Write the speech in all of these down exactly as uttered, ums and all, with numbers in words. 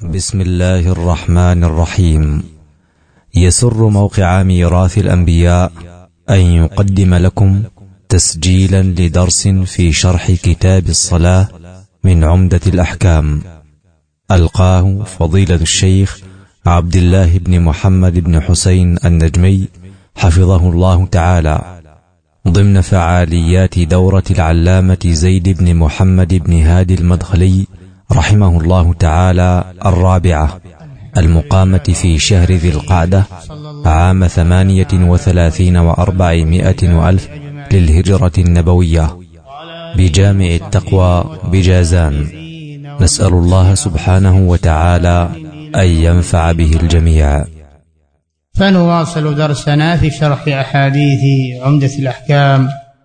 بسم الله الرحمن الرحيم. يسر موقع ميراث الأنبياء أن يقدم لكم تسجيلا لدرس في شرح كتاب الصلاة من عمدة الأحكام، ألقاه فضيلة الشيخ عبد الله بن محمد بن حسين النجمي حفظه الله تعالى، ضمن فعاليات دورة العلامة زيد بن محمد بن هادي المدخلي رحمه الله تعالى الرابعة، المقامة في شهر ذي القعدة عام ثمانية وثلاثين وأربعمائة وألف للهجرة النبوية بجامع التقوى بجازان. نسأل الله سبحانه وتعالى أن ينفع به الجميع. فنواصل درسنا في شرح أحاديث عمدة الأحكام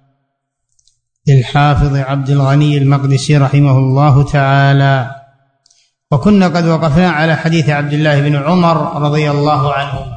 للحافظ عبد الغني المقدسي رحمه الله تعالى، وكنا قد وقفنا على حديث عبد الله بن عمر رضي الله عنه.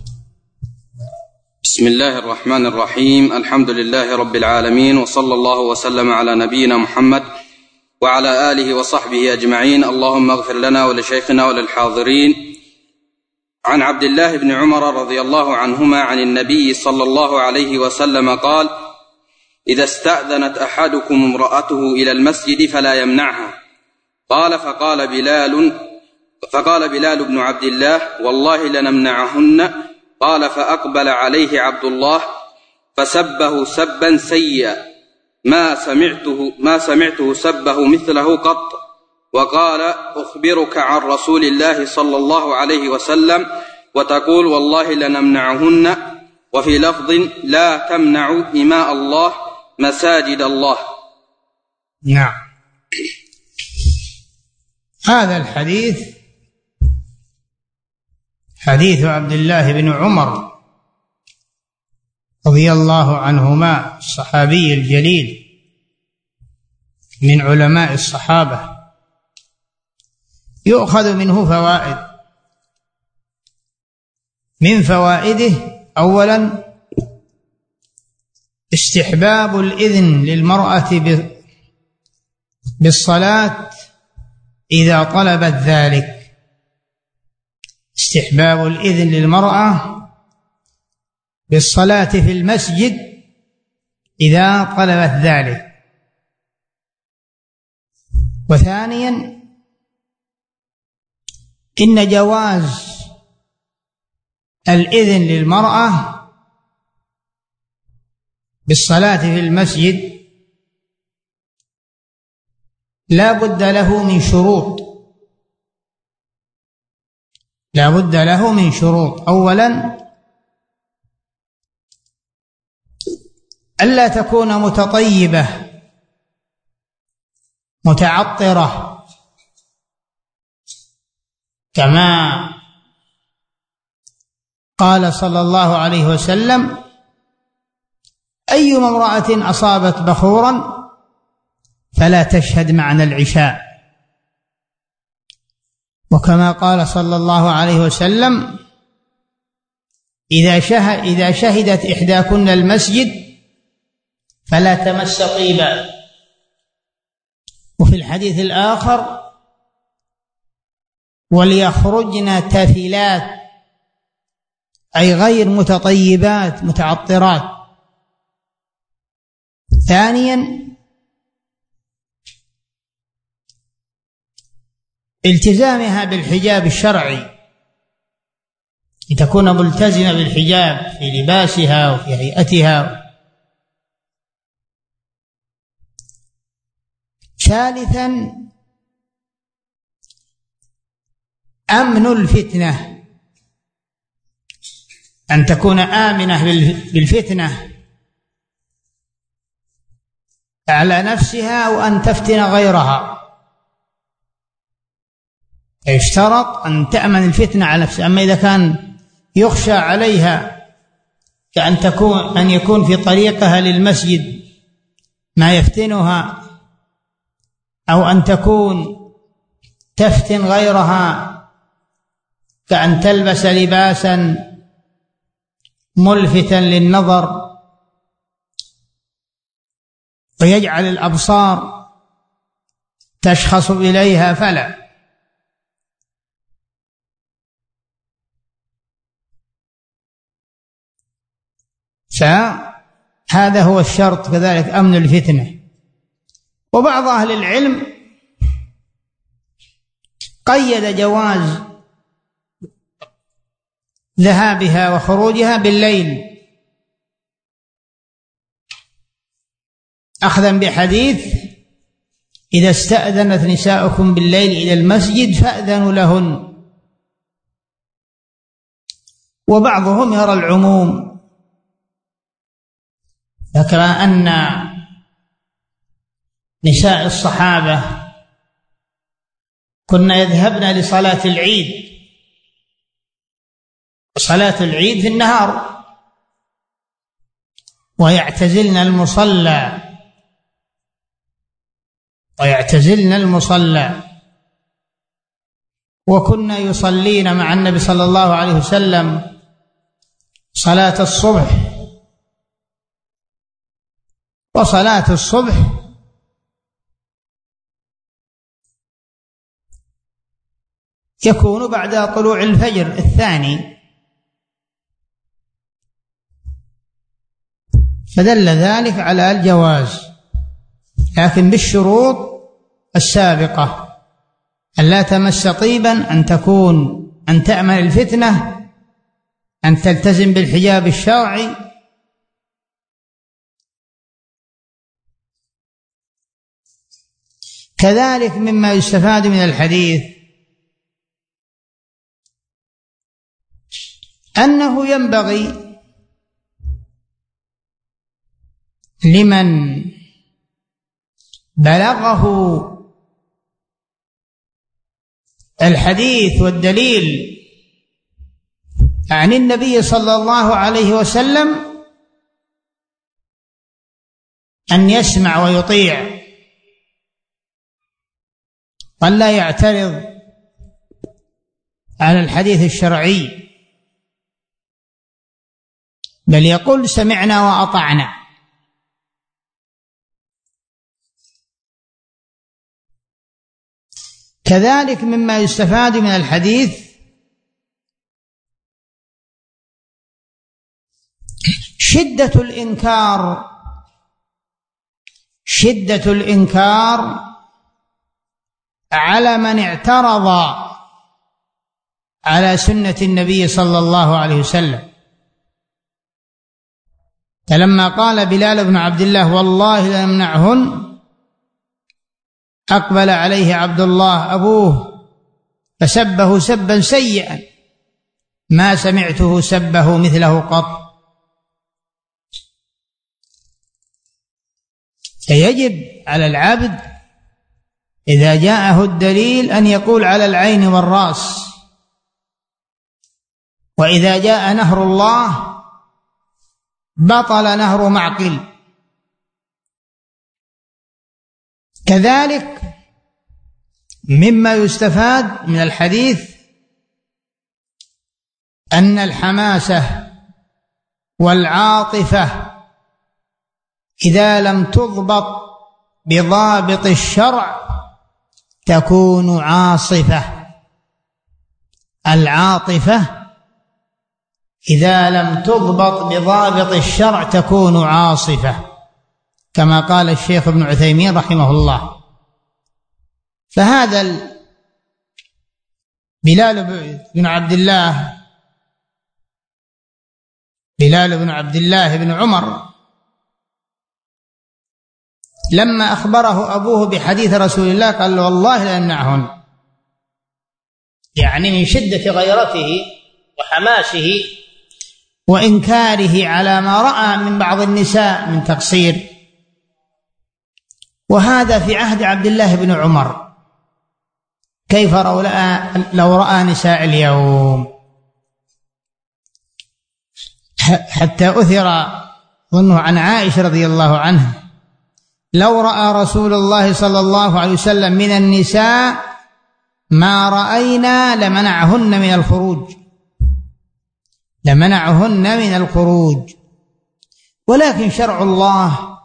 بسم الله الرحمن الرحيم. الحمد لله رب العالمين، وصلى الله وسلم على نبينا محمد وعلى آله وصحبه أجمعين. اللهم اغفر لنا ولشيخنا وللحاضرين. عن عبد الله بن عمر رضي الله عنهما عن النبي صلى الله عليه وسلم قال: إذا استأذنت أحدكم امرأته إلى المسجد فلا يمنعها. قال فقال بلال فقال بلال بن عبد الله: والله لنمنعهن. قال فأقبل عليه عبد الله فسبه سبا سيئا ما سمعته ما سمعته سبه مثله قط، وقال: أخبرك عن رسول الله صلى الله عليه وسلم وتقول والله لنمنعهن. وفي لفظ: لا تمنعوا إماء الله مساجد الله. نعم، هذا الحديث حديث عبد الله بن عمر رضي الله عنهما، الصحابي الجليل من علماء الصحابة، يؤخذ منه فوائد. من فوائده: أولا استحباب الإذن للمرأة بالصلاة إذا طلبت ذلك. استحباب الإذن للمرأة بالصلاة في المسجد إذا طلبت ذلك. وثانيا إن جواز الإذن للمرأة بالصلاة في المسجد لا بد له من شروط لا بد له من شروط أولا ألا تكون متطيبة متعطرة، كما قال صلى الله عليه وسلم: أيما امرأة أصابت بخورا فلا تشهد معنا العشاء. وكما قال صلى الله عليه وسلم: إذا شهد إذا شهدت إحداكن المسجد فلا تمس طيبا. وفي الحديث الآخر: وليخرجن تافلات، أي غير متطيبات متعطرات. ثانيا التزامها بالحجاب الشرعي، لتكون ملتزمة بالحجاب في لباسها وفي هيئتها. ثالثا أمن الفتنة، أن تكون آمنة بالفتنة على نفسها وأن تفتن غيرها. يشترط أن تأمن الفتنة على نفسها. أما إذا كان يخشى عليها كأن تكون أن يكون في طريقها للمسجد ما يفتنها، أو أن تكون تفتن غيرها كأن تلبس لباسا ملفتا للنظر ويجعل الأبصار تشخص إليها، فلا. فهذا هو الشرط كذلك أمن الفتنة. وبعض أهل العلم قيد جواز ذهابها وخروجها بالليل أخذا بحديث إذا استأذنت نساؤكم بالليل إلى المسجد فأذنوا لهن. وبعضهم يرى العموم، فكما أن نساء الصحابة كنا يذهبن لصلاة العيد، صلاة العيد في النهار، ويعتزلن المصلى ويعتزلن المصلى وكنا يصلين مع النبي صلى الله عليه وسلم صلاة الصبح. وصلاة الصبح يكون بعد طلوع الفجر الثاني، فدل ذلك على الجواز، لكن بالشروط السابقة: أن لا تمس طيبا، أن تكون أن تأمن الفتنة، أن تلتزم بالحجاب الشرعي. كذلك مما يستفاد من الحديث أنه ينبغي لمن بلغه الحديث والدليل عن النبي صلى الله عليه وسلم أن يسمع ويطيع، وأن لا يعترض على الحديث الشرعي، بل يقول سمعنا وأطعنا. كذلك مما يستفاد من الحديث شدة الإنكار شدة الإنكار على من اعترض على سنة النبي صلى الله عليه وسلم. فلما قال بلال بن عبد الله والله لنمنعهن، أقبل عليه عبد الله أبوه فسبه سبا سيئا ما سمعته سبه مثله قط. فيجب على العبد إذا جاءه الدليل أن يقول على العين والرأس، وإذا جاء نهر الله بطل نهر معقل. كذلك مما يستفاد من الحديث أن الحماسة والعاطفة إذا لم تضبط بضابط الشرع تكون عاصفة. العاطفة إذا لم تضبط بضابط الشرع تكون عاصفة، كما قال الشيخ ابن عثيمين رحمه الله. فهذا بلال بن عبد الله بلال بن عبد الله بن عمر لما أخبره أبوه بحديث رسول الله قال له والله لا يمنعهن، يعني من شدة غيرته وحماسه وإنكاره على ما رأى من بعض النساء من تقصير. وهذا في عهد عبد الله بن عمر، كيف لو رأى نساء اليوم؟ حتى أثر ظنه عن عائشة رضي الله عنها لو رأى رسول الله صلى الله عليه وسلم من النساء ما رأينا لمنعهن من الخروج لمنعهن من الخروج. ولكن شرع الله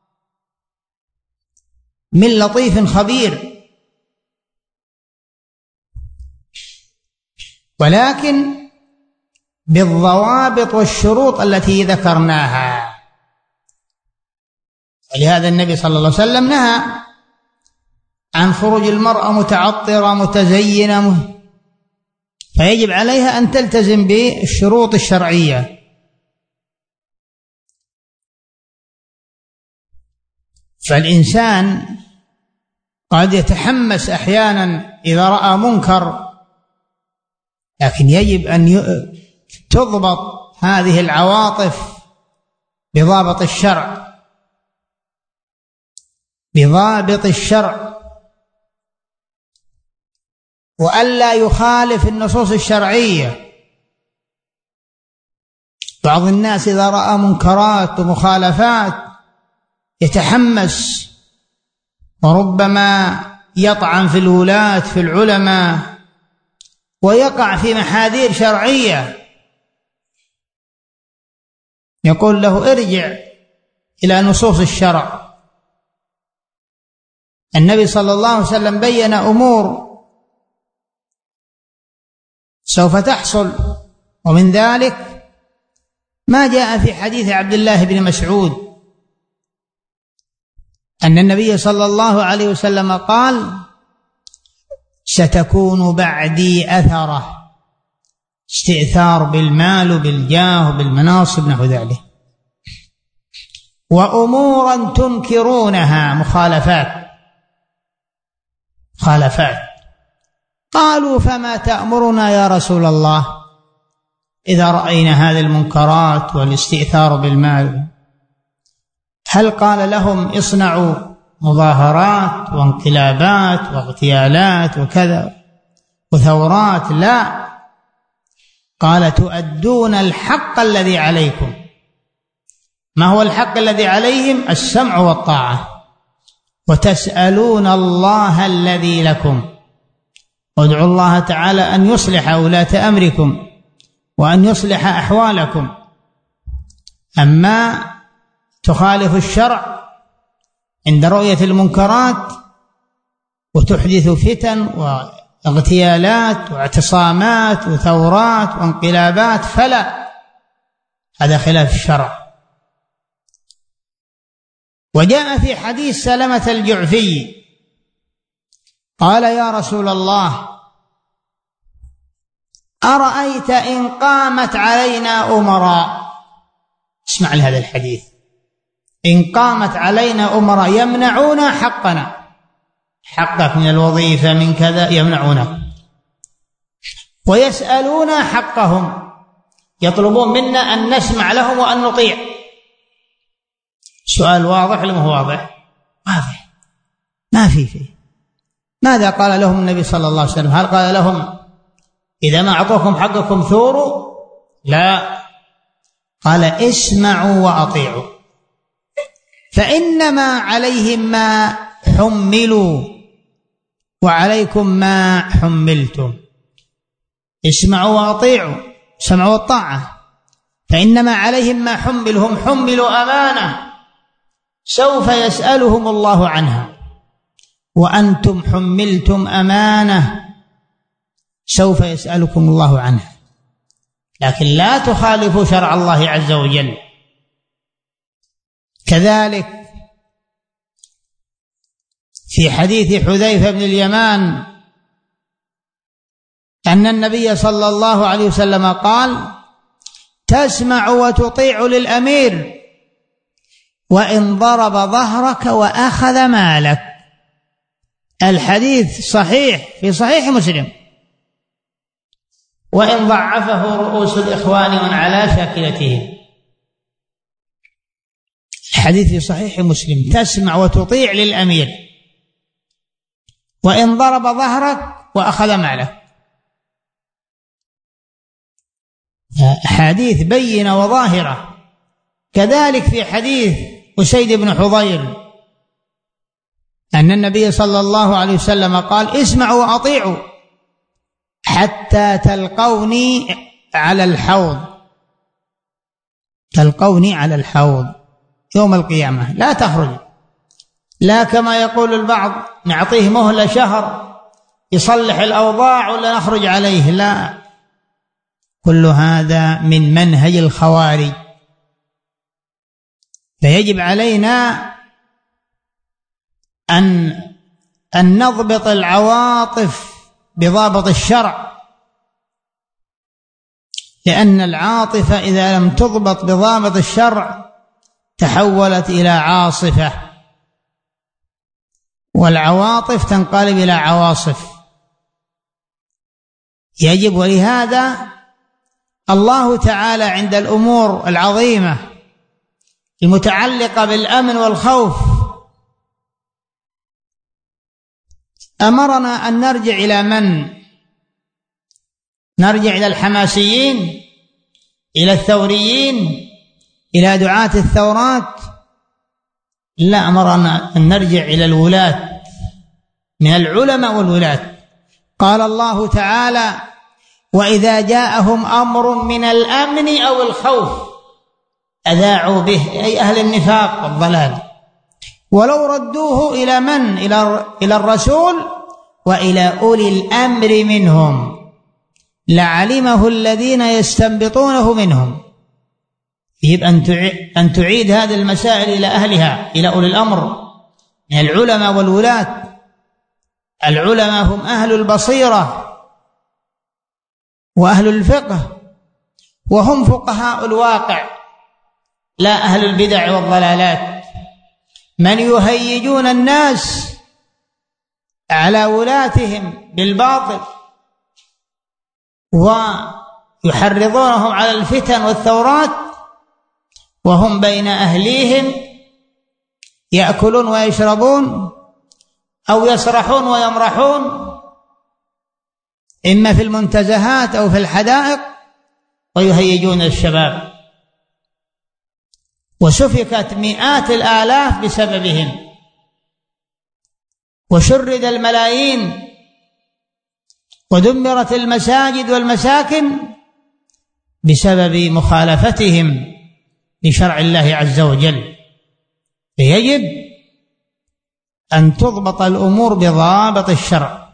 من لطيف خبير، ولكن بالضوابط والشروط التي ذكرناها. ولهذا النبي صلى الله عليه وسلم نهى عن خروج المرأة متعطرة متزينة، فيجب عليها أن تلتزم بالشروط الشرعية. فالإنسان قد يتحمس أحيانا إذا رأى منكر، لكن يجب أن تضبط هذه العواطف بضابط الشرع، بضابط الشرع، وألا يخالف النصوص الشرعية. بعض الناس إذا رأى منكرات ومخالفات يتحمس، وربما يطعن في الولاة في العلماء ويقع في محاذير شرعية، يقول له ارجع إلى نصوص الشرع. النبي صلى الله عليه وسلم بين أمور سوف تحصل، ومن ذلك ما جاء في حديث عبد الله بن مسعود أن النبي صلى الله عليه وسلم قال: ستكون بعدي أثرة، استئثار بالمال وبالجاه وبالمناصب نحو ذلك، وأمورا تنكرونها، مخالفات مخالفات. قالوا: فما تأمرنا يا رسول الله إذا رأينا هذه المنكرات والاستئثار بالمال؟ هل قال لهم اصنعوا مظاهرات وانقلابات واغتيالات وكذا وثورات؟ لا، قال: تؤدون الحق الذي عليكم. ما هو الحق الذي عليهم؟ السمع والطاعة، وتسألون الله الذي لكم. وادعوا الله تعالى أن يصلح ولاة أمركم وأن يصلح أحوالكم. أما تخالف الشرع عند رؤية المنكرات وتحدث فتن واغتيالات واعتصامات وثورات وانقلابات فلا، هذا خلاف الشرع. وجاء في حديث سلمة الجعفي قال: يا رسول الله، أرأيت إن قامت علينا أمراء. اسمع لهذا الحديث: إن قامت علينا أمراء يمنعون حقنا، حقك من الوظيفة من كذا يمنعونه، ويسألون حقهم، يطلبون منا أن نسمع لهم وأن نطيع. سؤال واضح ولا مو واضح؟ واضح، ما في فيه. ماذا قال لهم النبي صلى الله عليه وسلم؟ هل قال لهم إذا ما أعطوكم حقكم ثوروا؟ لا، قال: اسمعوا وأطيعوا، فإنما عليهم ما حملوا وعليكم ما حملتم. اسمعوا وأطيعوا، سمعوا والطاعة، فإنما عليهم ما حملهم، حملوا أمانة سوف يسألهم الله عنها، وأنتم حملتم أمانة سوف يسألكم الله عنها، لكن لا تخالفوا شرع الله عز وجل. كذلك في حديث حذيفة بن اليمان أن النبي صلى الله عليه وسلم قال: تسمع وتطيع للأمير وإن ضرب ظهرك وأخذ مالك. الحديث صحيح في صحيح مسلم، وإن ضعفه رؤوس الإخوان من على شاكلتهم. الحديث في صحيح مسلم: تسمع وتطيع للأمير وإن ضرب ظهرك وأخذ مالك. حديث بينة وظاهرة. كذلك في حديث أسيد بن حضير أن النبي صلى الله عليه وسلم قال: اسمعوا وأطيعوا حتى تلقوني على الحوض، تلقوني على الحوض يوم القيامة، لا تخرج، لا كما يقول البعض نعطيه مهلة شهر يصلح الأوضاع ولا نخرج عليه، لا، كل هذا من منهج الخوارج. فيجب علينا أن أن نضبط العواطف بضابط الشرع، لأن العاطفة إذا لم تضبط بضابط الشرع تحولت إلى عاصفة، والعواطف تنقلب إلى عواصف. يجب، ولهذا الله تعالى عند الأمور العظيمة المتعلقة بالأمن والخوف أمرنا أن نرجع إلى من؟ نرجع إلى الحماسيين، إلى الثوريين، إلى دعاة الثورات؟ لا، أمرنا أن نرجع إلى الولاة من العلماء والولاة. قال الله تعالى: وإذا جاءهم أمر من الأمن أو الخوف أذاعوا به، أي أهل النفاق والضلال، ولو ردوه إلى من؟ إلى الرسول وإلى أولي الأمر منهم لعلمه الذين يستنبطونه منهم. يجب أن تعيد هذه المسائل إلى أهلها، إلى أولي الأمر من العلماء والولاة. العلماء هم أهل البصيرة وأهل الفقه، وهم فقهاء الواقع لا أهل البدع والضلالات، من يهيجون الناس على ولاتهم بالباطل ويحرضونهم على الفتن والثورات وهم بين أهليهم يأكلون ويشربون أو يسرحون ويمرحون، إما في المنتزهات أو في الحدائق، ويهيجون الشباب، وسفكت مئات الآلاف بسببهم، وشرد الملايين، ودمرت المساجد والمساكن بسبب مخالفتهم لشرع الله عز وجل. فيجب أن تضبط الأمور بضابط الشرع.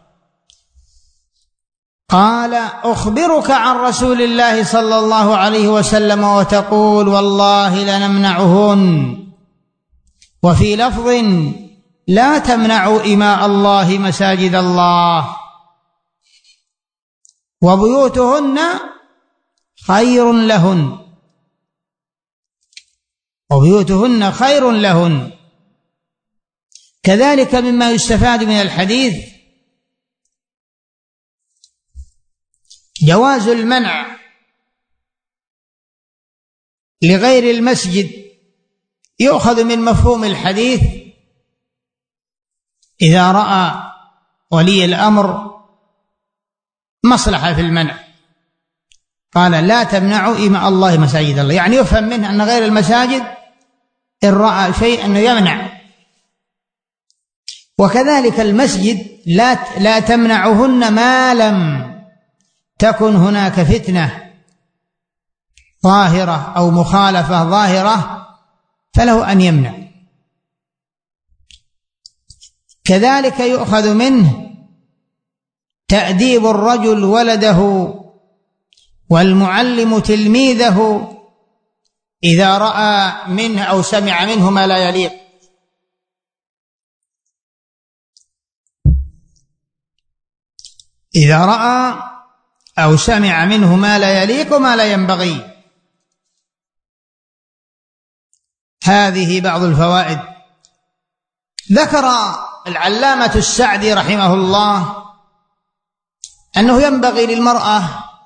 قال: أخبرك عن رسول الله صلى الله عليه وسلم وتقول والله لنمنعهن، وفي لفظ لا تمنعوا إماء الله مساجد الله، وبيوتهن خير لهن وبيوتهن خير لهن. كذلك مما يستفاد من الحديث جواز المنع لغير المسجد. يؤخذ من مفهوم الحديث إذا رأى ولي الأمر مصلحة في المنع قال: لا تمنعوا إماء الله مساجد الله، يعني يفهم منه أن غير المساجد إن رأى شيء أنه يمنع. وكذلك المسجد لا لا تمنعهن ما لم تكن هناك فتنة ظاهرة أو مخالفة ظاهرة فله أن يمنع. كذلك يؤخذ منه تأديب الرجل ولده والمعلم تلميذه إذا رأى منه أو سمع منه ما لا يليق. إذا رأى أو سمع منه ما لا يليق وما لا ينبغي. هذه بعض الفوائد. ذكر العلامة السعدي رحمه الله أنه ينبغي للمرأة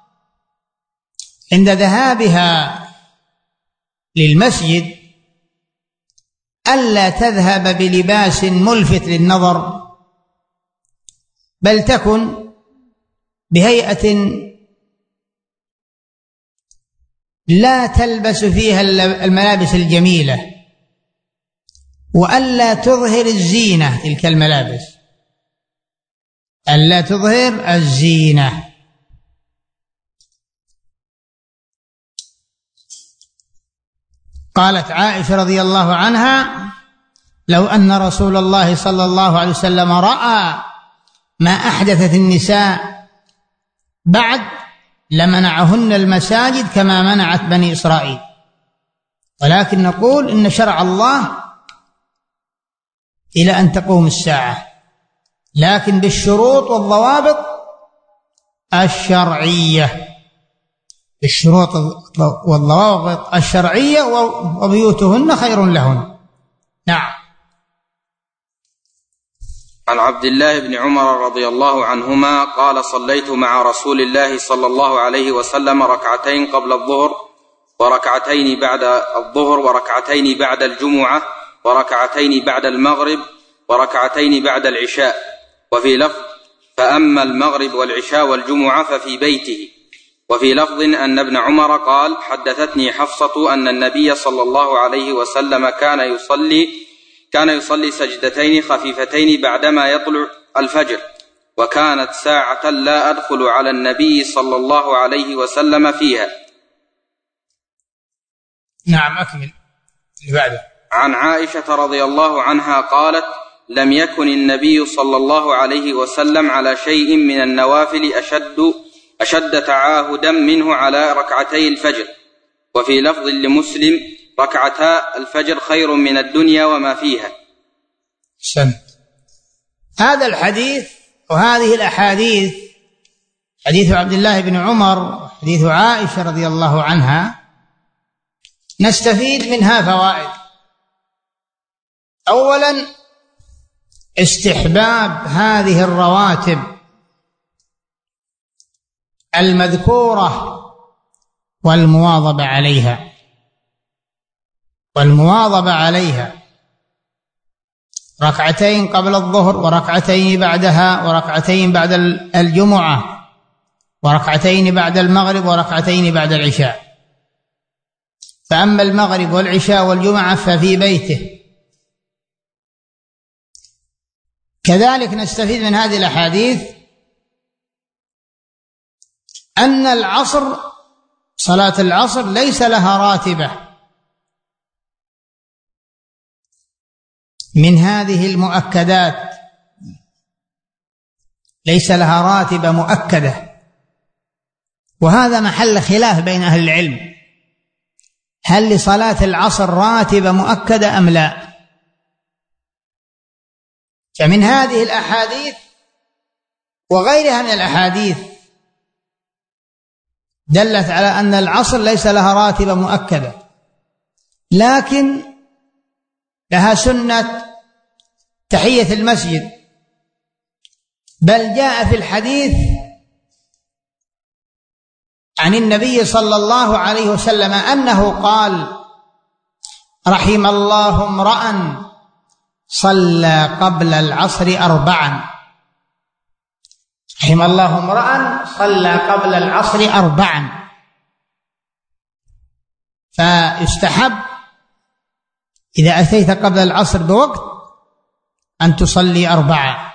عند ذهابها للمسجد ألا تذهب بلباس ملفت للنظر، بل تكن بهيئة لا تلبس فيها الملابس الجميلة، وألا تظهر الزينة تلك الملابس، ألا تظهر الزينة. قالت عائشة رضي الله عنها: لو أن رسول الله صلى الله عليه وسلم رأى ما أحدثت النساء بعد لمنعهن المساجد كما منعت بني إسرائيل، ولكن نقول إن شرع الله إلى أن تقوم الساعة، لكن بالشروط والضوابط الشرعية، بالشروط والضوابط الشرعية، وبيوتهن خير لهن. نعم. عن عبد الله بن عمر رضي الله عنهما قال: صليت مع رسول الله صلى الله عليه وسلم ركعتين قبل الظهر وركعتين بعد الظهر وركعتين بعد الجمعة وركعتين بعد المغرب وركعتين بعد العشاء. وفي لفظ: فأما المغرب والعشاء والجمعة ففي بيته. وفي لفظ أن ابن عمر قال: حدثتني حفصة أن النبي صلى الله عليه وسلم كان يصلي كان يصلي سجدتين خفيفتين بعدما يطلع الفجر، وكانت ساعة لا أدخل على النبي صلى الله عليه وسلم فيها. نعم، أكمل اللي بعده. عن عائشة رضي الله عنها قالت: لم يكن النبي صلى الله عليه وسلم على شيء من النوافل أشد, أشد تعاهدا منه على ركعتي الفجر. وفي لفظ لمسلم: ركعتا الفجر خير من الدنيا وما فيها. سن. هذا الحديث وهذه الأحاديث، حديث عبد الله بن عمر، حديث عائشة رضي الله عنها، نستفيد منها فوائد. أولا، استحباب هذه الرواتب المذكورة والمواظبة عليها والمواظبة عليها ركعتين قبل الظهر وركعتين بعدها وركعتين بعد الجمعة وركعتين بعد المغرب وركعتين بعد العشاء. فأما المغرب والعشاء والجمعة ففي بيته. كذلك نستفيد من هذه الأحاديث أن العصر، صلاة العصر ليس لها راتبة من هذه المؤكدات، ليس لها راتبة مؤكدة، وهذا محل خلاف بين أهل العلم، هل لصلاة العصر راتبة مؤكدة أم لا؟ فمن هذه الأحاديث وغيرها من الأحاديث دلت على أن العصر ليس لها راتبة مؤكدة، لكن لها سنة تحية المسجد. بل جاء في الحديث عن النبي صلى الله عليه وسلم أنه قال: رحم الله امرأ صلى قبل العصر أربعا. رحم الله امرأ صلى قبل العصر أربعا. فيستحب إذا أتيت قبل العصر بوقت أن تصلي أربعة،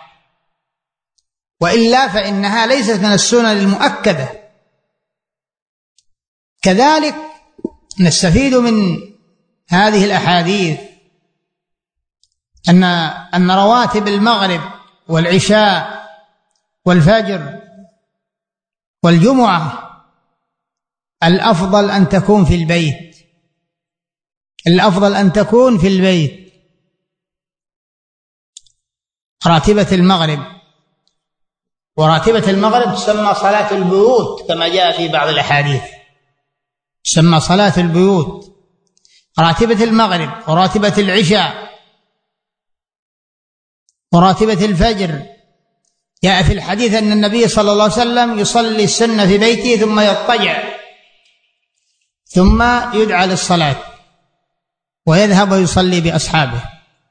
وإلا فإنها ليست من السنن المؤكدة. كذلك نستفيد من هذه الأحاديث أن أن رواتب المغرب والعشاء والفجر والجمعة الأفضل أن تكون في البيت، الأفضل أن تكون في البيت. راتبة المغرب، وراتبة المغرب تسمى صلاة البيوت كما جاء في بعض الأحاديث، تسمى صلاة البيوت. راتبة المغرب وراتبة العشاء وراتبة الفجر جاء في الحديث أن النبي صلى الله عليه وسلم يصلي السنة في بيته ثم يضطجع ثم يدعى للصلاة ويذهب ويصلي بأصحابه.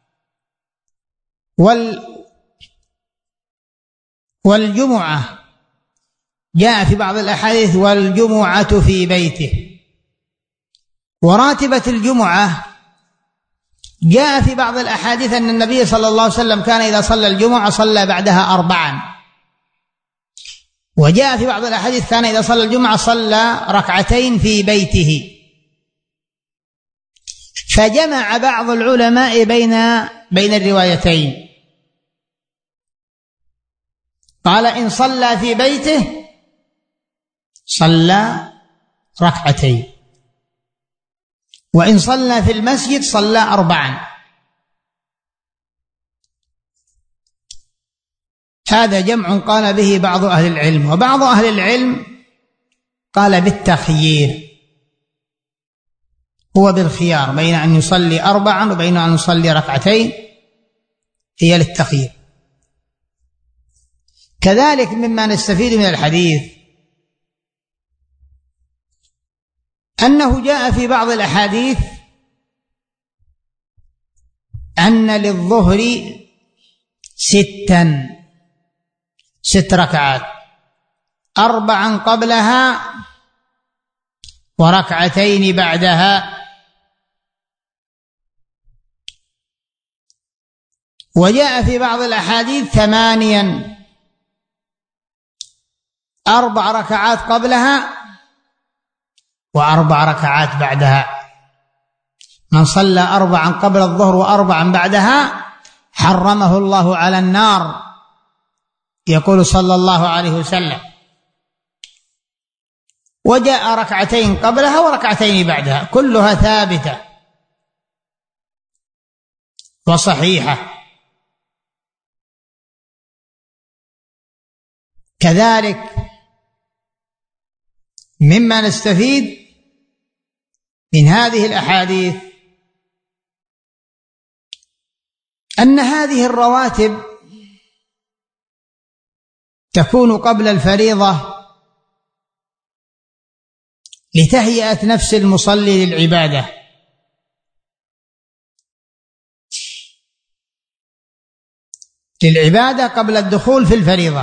وال والجمعة جاء في بعض الأحاديث: والجمعة في بيته. وراتبة الجمعة جاء في بعض الأحاديث أن النبي صلى الله عليه وسلم كان إذا صلى الجمعة صلى بعدها أربعا. وجاء في بعض الأحاديث كان إذا صلى الجمعة صلى ركعتين في بيته. فجمع بعض العلماء بين بين الروايتين، قال: إن صلى في بيته صلى ركعتين، وإن صلى في المسجد صلى أربعا. هذا جمع قال به بعض أهل العلم، وبعض أهل العلم قال بالتخيير، هو بالخيار بين أن يصلي أربعا وبين أن يصلي ركعتين، هي للتخيير. كذلك مما نستفيد من الحديث أنه جاء في بعض الأحاديث أن للظهر ستا ست ركعات، أربعا قبلها وركعتين بعدها. وجاء في بعض الأحاديث ثمانيا، أربع ركعات قبلها وأربع ركعات بعدها. من صلى أربعا قبل الظهر وأربعا بعدها حرمه الله على النار، يقول صلى الله عليه وسلم. وجاء ركعتين قبلها وركعتين بعدها، كلها ثابتة وصحيحة. كذلك مما نستفيد من هذه الأحاديث أن هذه الرواتب تكون قبل الفريضة لتهيئة نفس المصلي للعبادة، للعبادة قبل الدخول في الفريضة،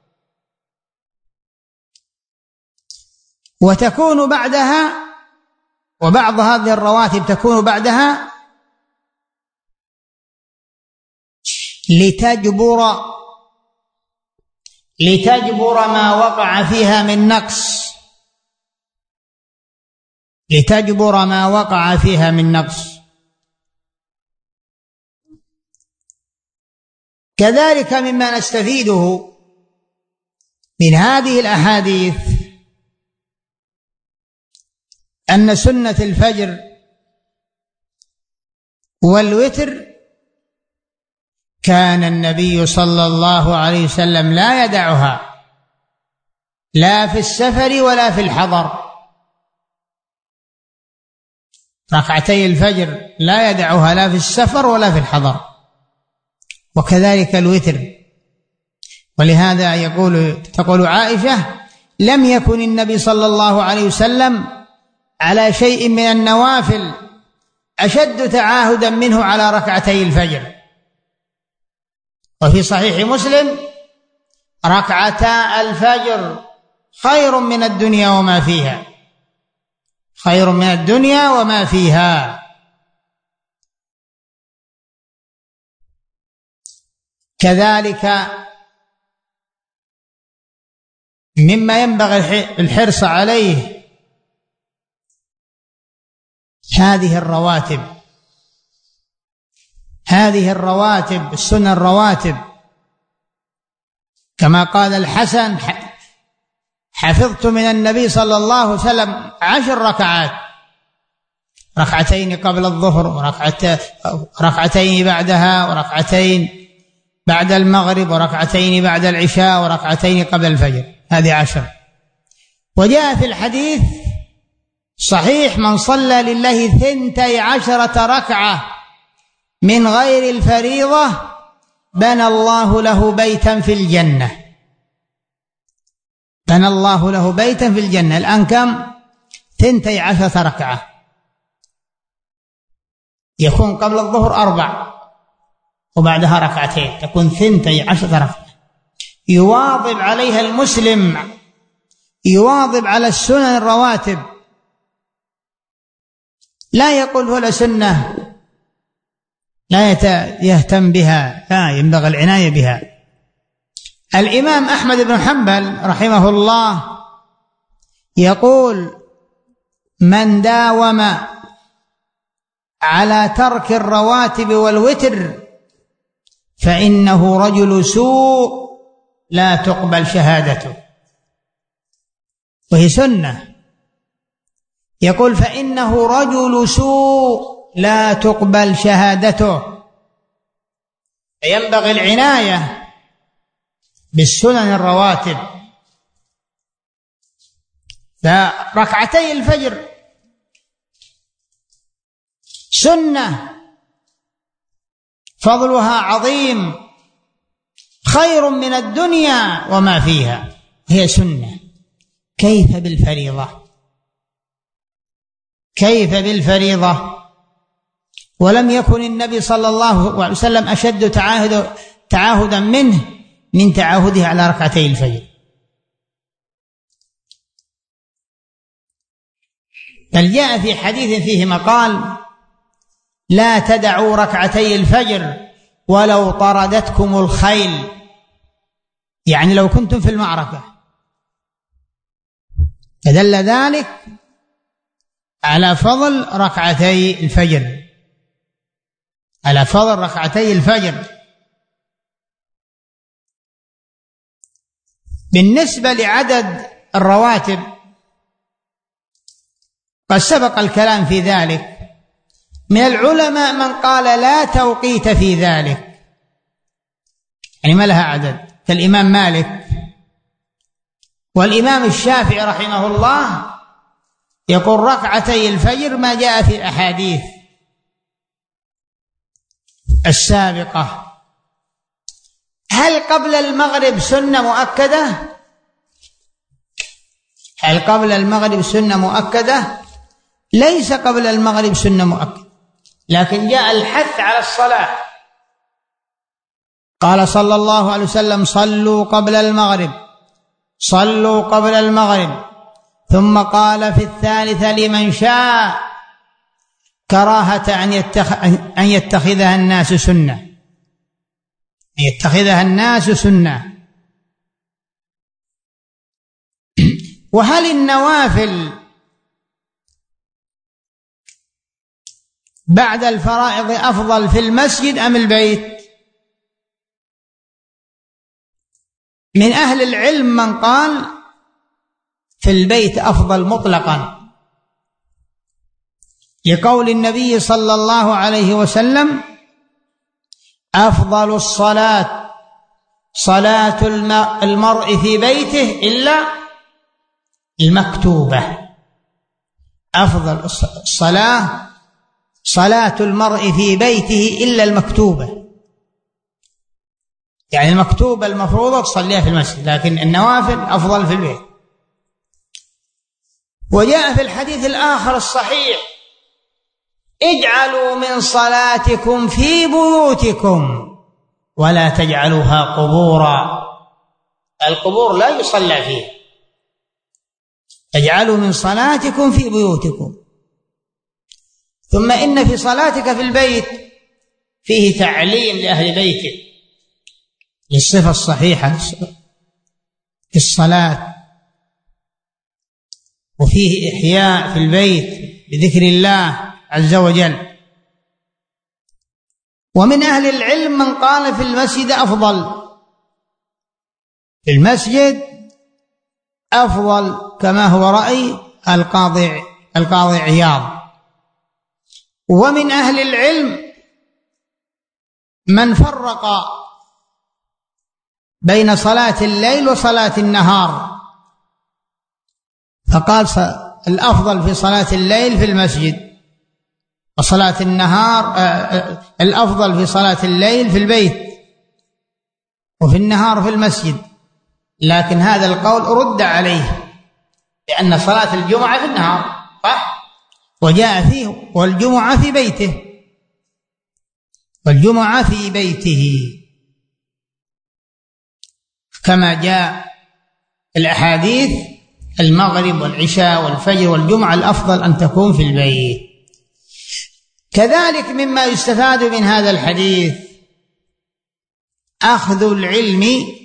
وتكون بعدها، وبعض هذه الرواتب تكون بعدها لتجبر لتجبر ما وقع فيها من نقص لتجبر ما وقع فيها من نقص. كذلك مما نستفيده من هذه الأحاديث أن سنة الفجر والوتر كان النبي صلى الله عليه وسلم لا يدعها، لا في السفر ولا في الحضر. ركعتي الفجر لا يدعها لا في السفر ولا في الحضر، وكذلك الوتر. ولهذا يقول تقول عائشة: لم يكن النبي صلى الله عليه وسلم على شيء من النوافل أشد تعاهدا منه على ركعتي الفجر. وفي صحيح مسلم: ركعتا الفجر خير من الدنيا وما فيها، خير من الدنيا وما فيها. كذلك مما ينبغي الحرص عليه هذه الرواتب هذه الرواتب السنن الرواتب، كما قال الحسن: حفظت من النبي صلى الله عليه وسلم عشر ركعات، ركعتين قبل الظهر وركعتين بعدها وركعتين بعد المغرب وركعتين بعد العشاء وركعتين قبل الفجر، هذه عشر. وجاء في الحديث صحيح: من صلى لله ثنتي عشرة ركعة من غير الفريضة بنى الله له بيتا في الجنة، بنى الله له بيتا في الجنة. الآن كم؟ ثنتي عشرة ركعة، يكون قبل الظهر أربع وبعدها ركعتين، تكون ثنتي عشرة ركعة. يواظب عليها المسلم، يواظب على السنن الرواتب، لا يقول ولا سنة لا يهتم بها، لا، ينبغي العناية بها. الإمام أحمد بن حنبل رحمه الله يقول: من داوم على ترك الرواتب والوتر فإنه رجل سوء لا تقبل شهادته. وهي سنة. يقول فإنه رجل سوء لا تقبل شهادته، فينبغي العناية بالسنن الرواتب. فركعتي الفجر سنة فضلها عظيم، خير من الدنيا وما فيها، هي سنة. كيف بالفريضة؟ كيف بالفريضة؟ ولم يكن النبي صلى الله عليه وسلم أشد تعاهد تعاهدا منه من تعاهده على ركعتي الفجر. بل جاء في حديث فيه مقال: لا تدعوا ركعتي الفجر ولو طردتكم الخيل، يعني لو كنتم في المعركة. فدل ذلك على فضل ركعتي الفجر، على فضل ركعتي الفجر. بالنسبة لعدد الرواتب قد سبق الكلام في ذلك. من العلماء من قال لا توقيت في ذلك، يعني ما لها عدد، كالإمام مالك. والإمام الشافعي رحمه الله يقول ركعتي الفجر ما جاء في الأحاديث السابقة. هل قبل المغرب سنة مؤكدة؟ هل قبل المغرب سنة مؤكدة؟ ليس قبل المغرب سنة مؤكدة، لكن جاء الحث على الصلاة. قال صلى الله عليه وسلم: صلوا قبل المغرب، صلوا قبل المغرب. ثم قال في الثالثة لمن شاء كراهة أن, يتخ... أن يتخذها الناس سنة، أن يتخذها الناس سنة. وهل النوافل بعد الفرائض أفضل في المسجد أم البيت؟ من أهل العلم من قال في البيت أفضل مطلقا، لقول النبي صلى الله عليه وسلم: أفضل الصلاة صلاة المرء في بيته إلا المكتوبة. أفضل الصلاة صلاة المرء في بيته إلا المكتوبة، يعني المكتوبة المفروضة تصليها في المسجد، لكن النوافل أفضل في البيت. وجاء في الحديث الآخر الصحيح: اجعلوا من صلاتكم في بيوتكم ولا تجعلوها قبورا. القبور لا يصلى فيها. اجعلوا من صلاتكم في بيوتكم. ثم إن في صلاتك في البيت فيه تعليم لأهل بيتك للصفة الصحيحة في الصلاة، وفيه إحياء في البيت بذكر الله عز وجل. ومن أهل العلم من قال في المسجد أفضل، في المسجد أفضل، كما هو رأي القاضي القاضي عياض. ومن أهل العلم من فرق بين صلاة الليل وصلاة النهار، فقال الأفضل في صلاة الليل في المسجد، وصلاة النهار الأفضل في صلاة الليل في البيت، وفي النهار في المسجد. لكن هذا القول رد عليه، لأن صلاة الجمعة في النهار صح، وجاء فيه والجمعة في بيته، والجمعة في بيته كما جاء الأحاديث: المغرب والعشاء والفجر والجمعة الأفضل أن تكون في البيت. كذلك مما يستفاد من هذا الحديث أخذ العلم،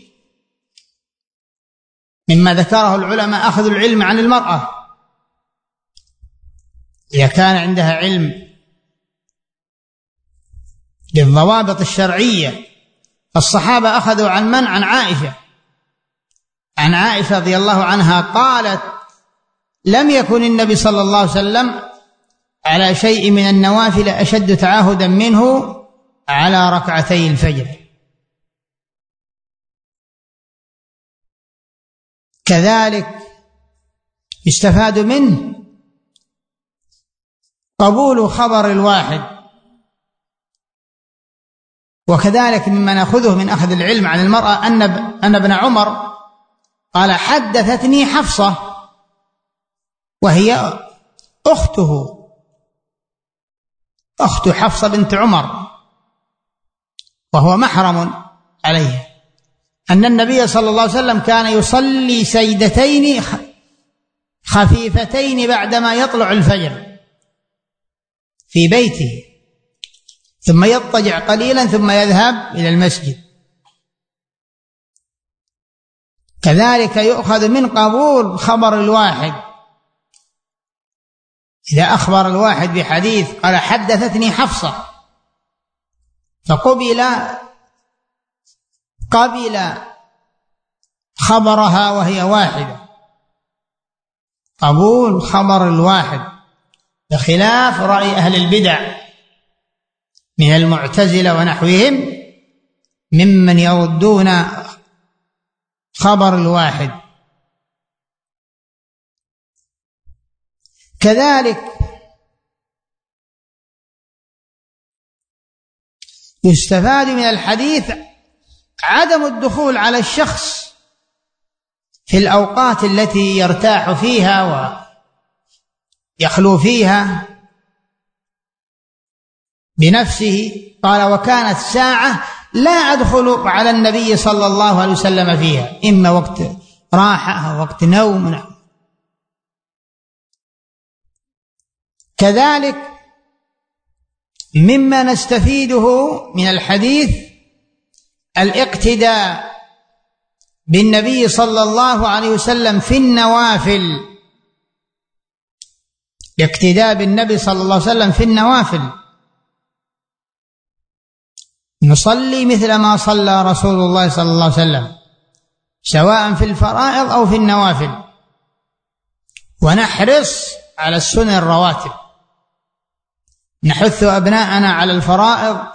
مما ذكره العلماء أخذ العلم عن المرأة إذا كان عندها علم بالضوابط الشرعية. الصحابة أخذوا عن من؟ عن عائشة عن عائشة رضي الله عنها قالت: لم يكن النبي صلى الله عليه وسلم على شيء من النوافل أشد تعاهدا منه على ركعتي الفجر. كذلك يستفاد منه قبول خبر الواحد، وكذلك مما نأخذه من أخذ العلم عن المرأة أن أن ابن عمر قال حدثتني حفصة وهي أخته، أخت حفصة بنت عمر، وهو محرم عليه، أن النبي صلى الله عليه وسلم كان يصلي سجدتين خفيفتين بعدما يطلع الفجر في بيته، ثم يضطجع قليلا ثم يذهب إلى المسجد. كذلك يؤخذ من قبول خبر الواحد، إذا أخبر الواحد بحديث قال حدثتني حفصة فقبل قبل خبرها وهي واحدة، قبول خبر الواحد، بخلاف رأي أهل البدع من المعتزلة ونحوهم ممن يردون خبر الواحد. كذلك يستفاد من الحديث عدم الدخول على الشخص في الأوقات التي يرتاح فيها ويخلو فيها بنفسه. قال وكانت ساعة لا أدخل على النبي صلى الله عليه وسلم فيها، إما وقت راحة أو وقت نوم. كذلك مما نستفيده من الحديث الاقتداء بالنبي صلى الله عليه وسلم في النوافل، الاقتداء بالنبي صلى الله عليه وسلم في النوافل، نصلي مثل ما صلى رسول الله صلى الله عليه وسلم سواء في الفرائض أو في النوافل، ونحرص على السنن الرواتب، نحث أبناءنا على الفرائض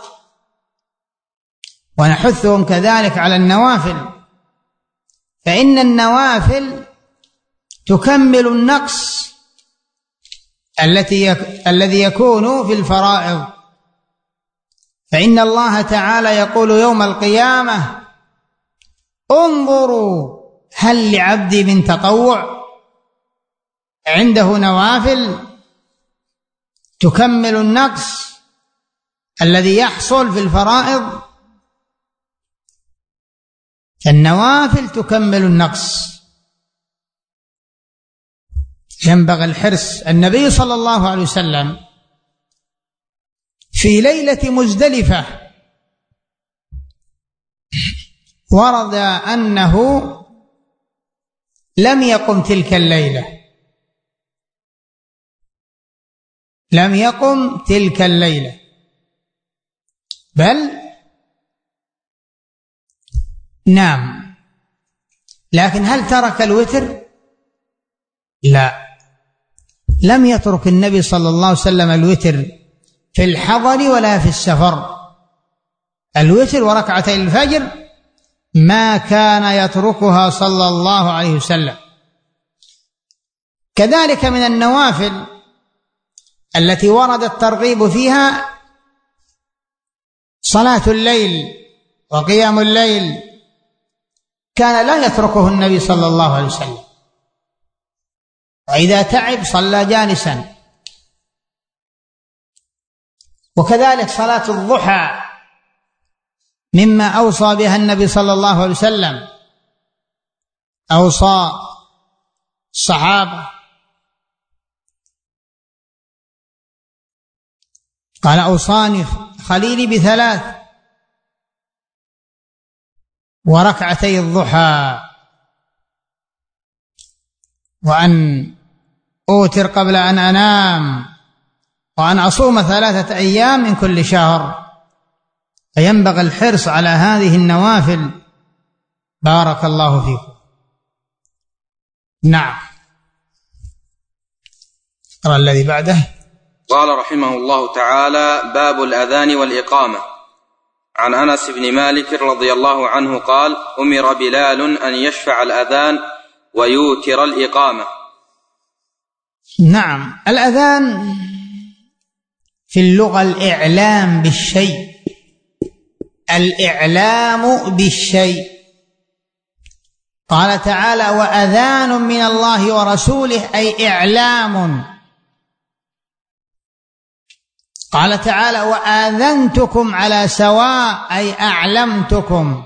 ونحثهم كذلك على النوافل، فإن النوافل تكمل النقص التي يك... الذي يكون في الفرائض. فإن الله تعالى يقول يوم القيامة انظروا هل لعبدي من تطوع، عنده نوافل تكمل النقص الذي يحصل في الفرائض، فالنوافل تكمل النقص، ينبغي الحرص. النبي صلى الله عليه وسلم في ليلة مزدلفة ورد أنه لم يقم تلك الليلة، لم يقم تلك الليلة، بل نام. لكن هل ترك الوتر؟ لا، لم يترك النبي صلى الله عليه وسلم الوتر في الحضر ولا في السفر. الوتر وركعتي الفجر ما كان يتركها صلى الله عليه وسلم. كذلك من النوافل التي ورد الترغيب فيها صلاة الليل وقيام الليل، كان لا يتركه النبي صلى الله عليه وسلم، وإذا تعب صلى جالسا. وكذلك صلاة الضحى مما أوصى بها النبي صلى الله عليه وسلم، أوصى الصحابة، قال أوصاني خليلي بثلاث: وركعتي الضحى، وأن أوتر قبل أن أنام، وأن أصوم ثلاثة أيام من كل شهر. فينبغي الحرص على هذه النوافل. بارك الله فيكم. نعم. اقرأ الذي بعده. قال رحمه الله تعالى: باب الأذان والإقامة. عن أنس بن مالك رضي الله عنه قال: أمر بلال أن يشفع الأذان ويوتر الإقامة. نعم، الأذان في اللغة الإعلام بالشيء، الإعلام بالشيء. قال تعالى: وأذان من الله ورسوله، أي إعلام. قال تعالى: وآذنتكم على سواء، أي أعلمتكم.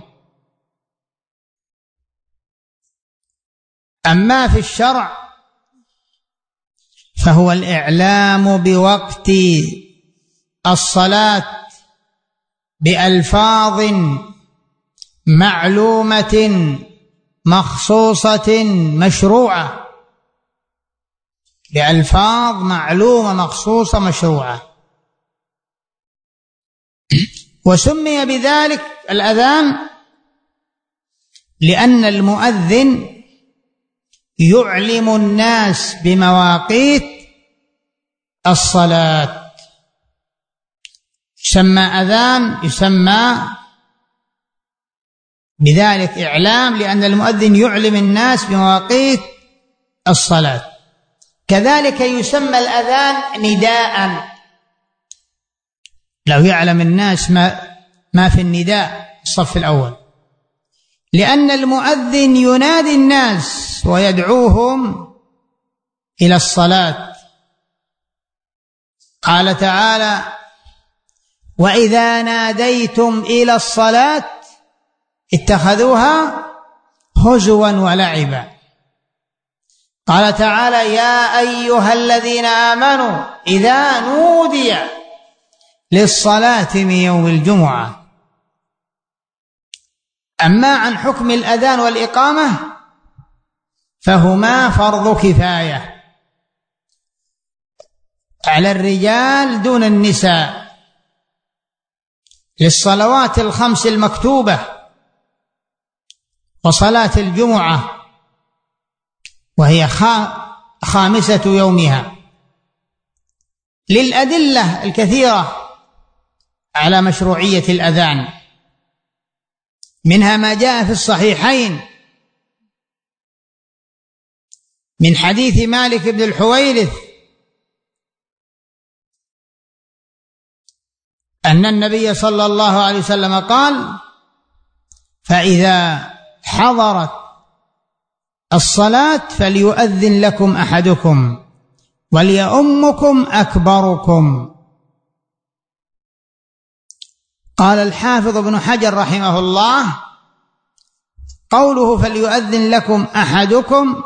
أما في الشرع فهو الإعلام بوقت الصلاة بألفاظ معلومة مخصوصة مشروعة، بألفاظ معلومة مخصوصة مشروعة. وسمي بذلك الأذان لأن المؤذن يعلم الناس بمواقيت الصلاة، يسمى أذان، يسمى بذلك إعلام لأن المؤذن يعلم الناس بمواقيت الصلاة. كذلك يسمى الأذان نداء، لو يعلم الناس ما, ما في النداء الصف الأول، لأن المؤذن ينادي الناس ويدعوهم إلى الصلاة. قال تعالى: وإذا ناديتم إلى الصلاة اتخذوها هزوا ولعبا. قال تعالى: يا أيها الذين آمنوا إذا نودي للصلاة من يوم الجمعة. أما عن حكم الأذان والإقامة فهما فرض كفاية على الرجال دون النساء للصلوات الخمس المكتوبة وصلاة الجمعة، وهي خامسة يومها، للأدلة الكثيرة على مشروعية الأذان، منها ما جاء في الصحيحين من حديث مالك بن الحويرث أن النبي صلى الله عليه وسلم قال: فإذا حضرت الصلاة فليؤذن لكم أحدكم وليؤمكم أكبركم. قال الحافظ ابن حجر رحمه الله: قوله فليؤذن لكم أحدكم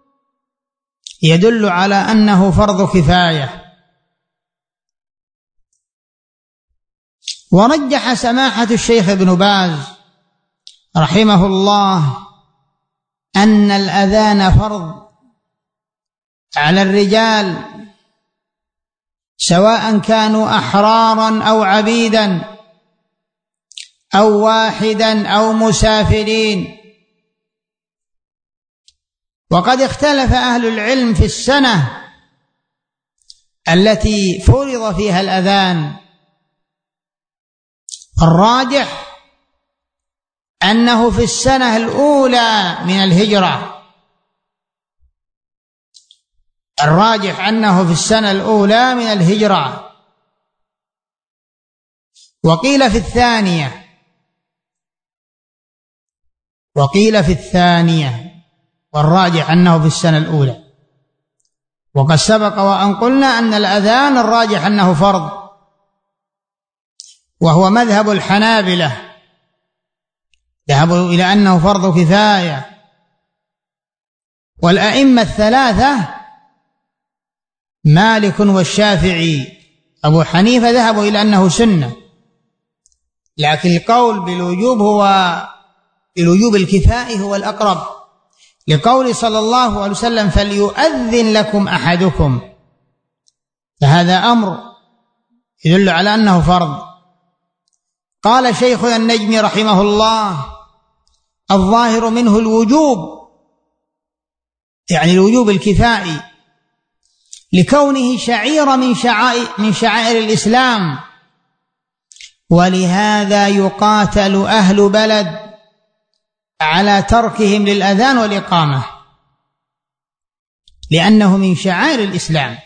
يدل على أنه فرض كفاية. ورجح سماحة الشيخ ابن باز رحمه الله أن الأذان فرض على الرجال سواء كانوا أحرارا أو عبيدا أو واحدا أو مسافرين. وقد اختلف أهل العلم في السنة التي فرض فيها الأذان. الراجح أنه في السنة الأولى من الهجرة، الراجح أنه في السنة الأولى من الهجرة. وقيل في الثانية، وقيل في الثانية والراجح أنه في السنة الأولى. وقد سبق وأن قلنا أن الأذان الراجح أنه فرض، وهو مذهب الحنابلة، ذهبوا إلى أنه فرض كفاية. والأئمة الثلاثة مالك والشافعي أبو حنيفة ذهبوا إلى أنه سنة، لكن القول بالوجوب هو بالوجوب الكفائي هو الأقرب، لقول صلى الله عليه وسلم فليؤذن لكم أحدكم، فهذا أمر يدل على أنه فرض. قال شيخنا النجمي رحمه الله: الظاهر منه الوجوب، يعني الوجوب الكفائي، لكونه شعيرة من شعائر من شعائر الإسلام، ولهذا يقاتل أهل بلد على تركهم للأذان والإقامة، لأنه من شعائر الإسلام،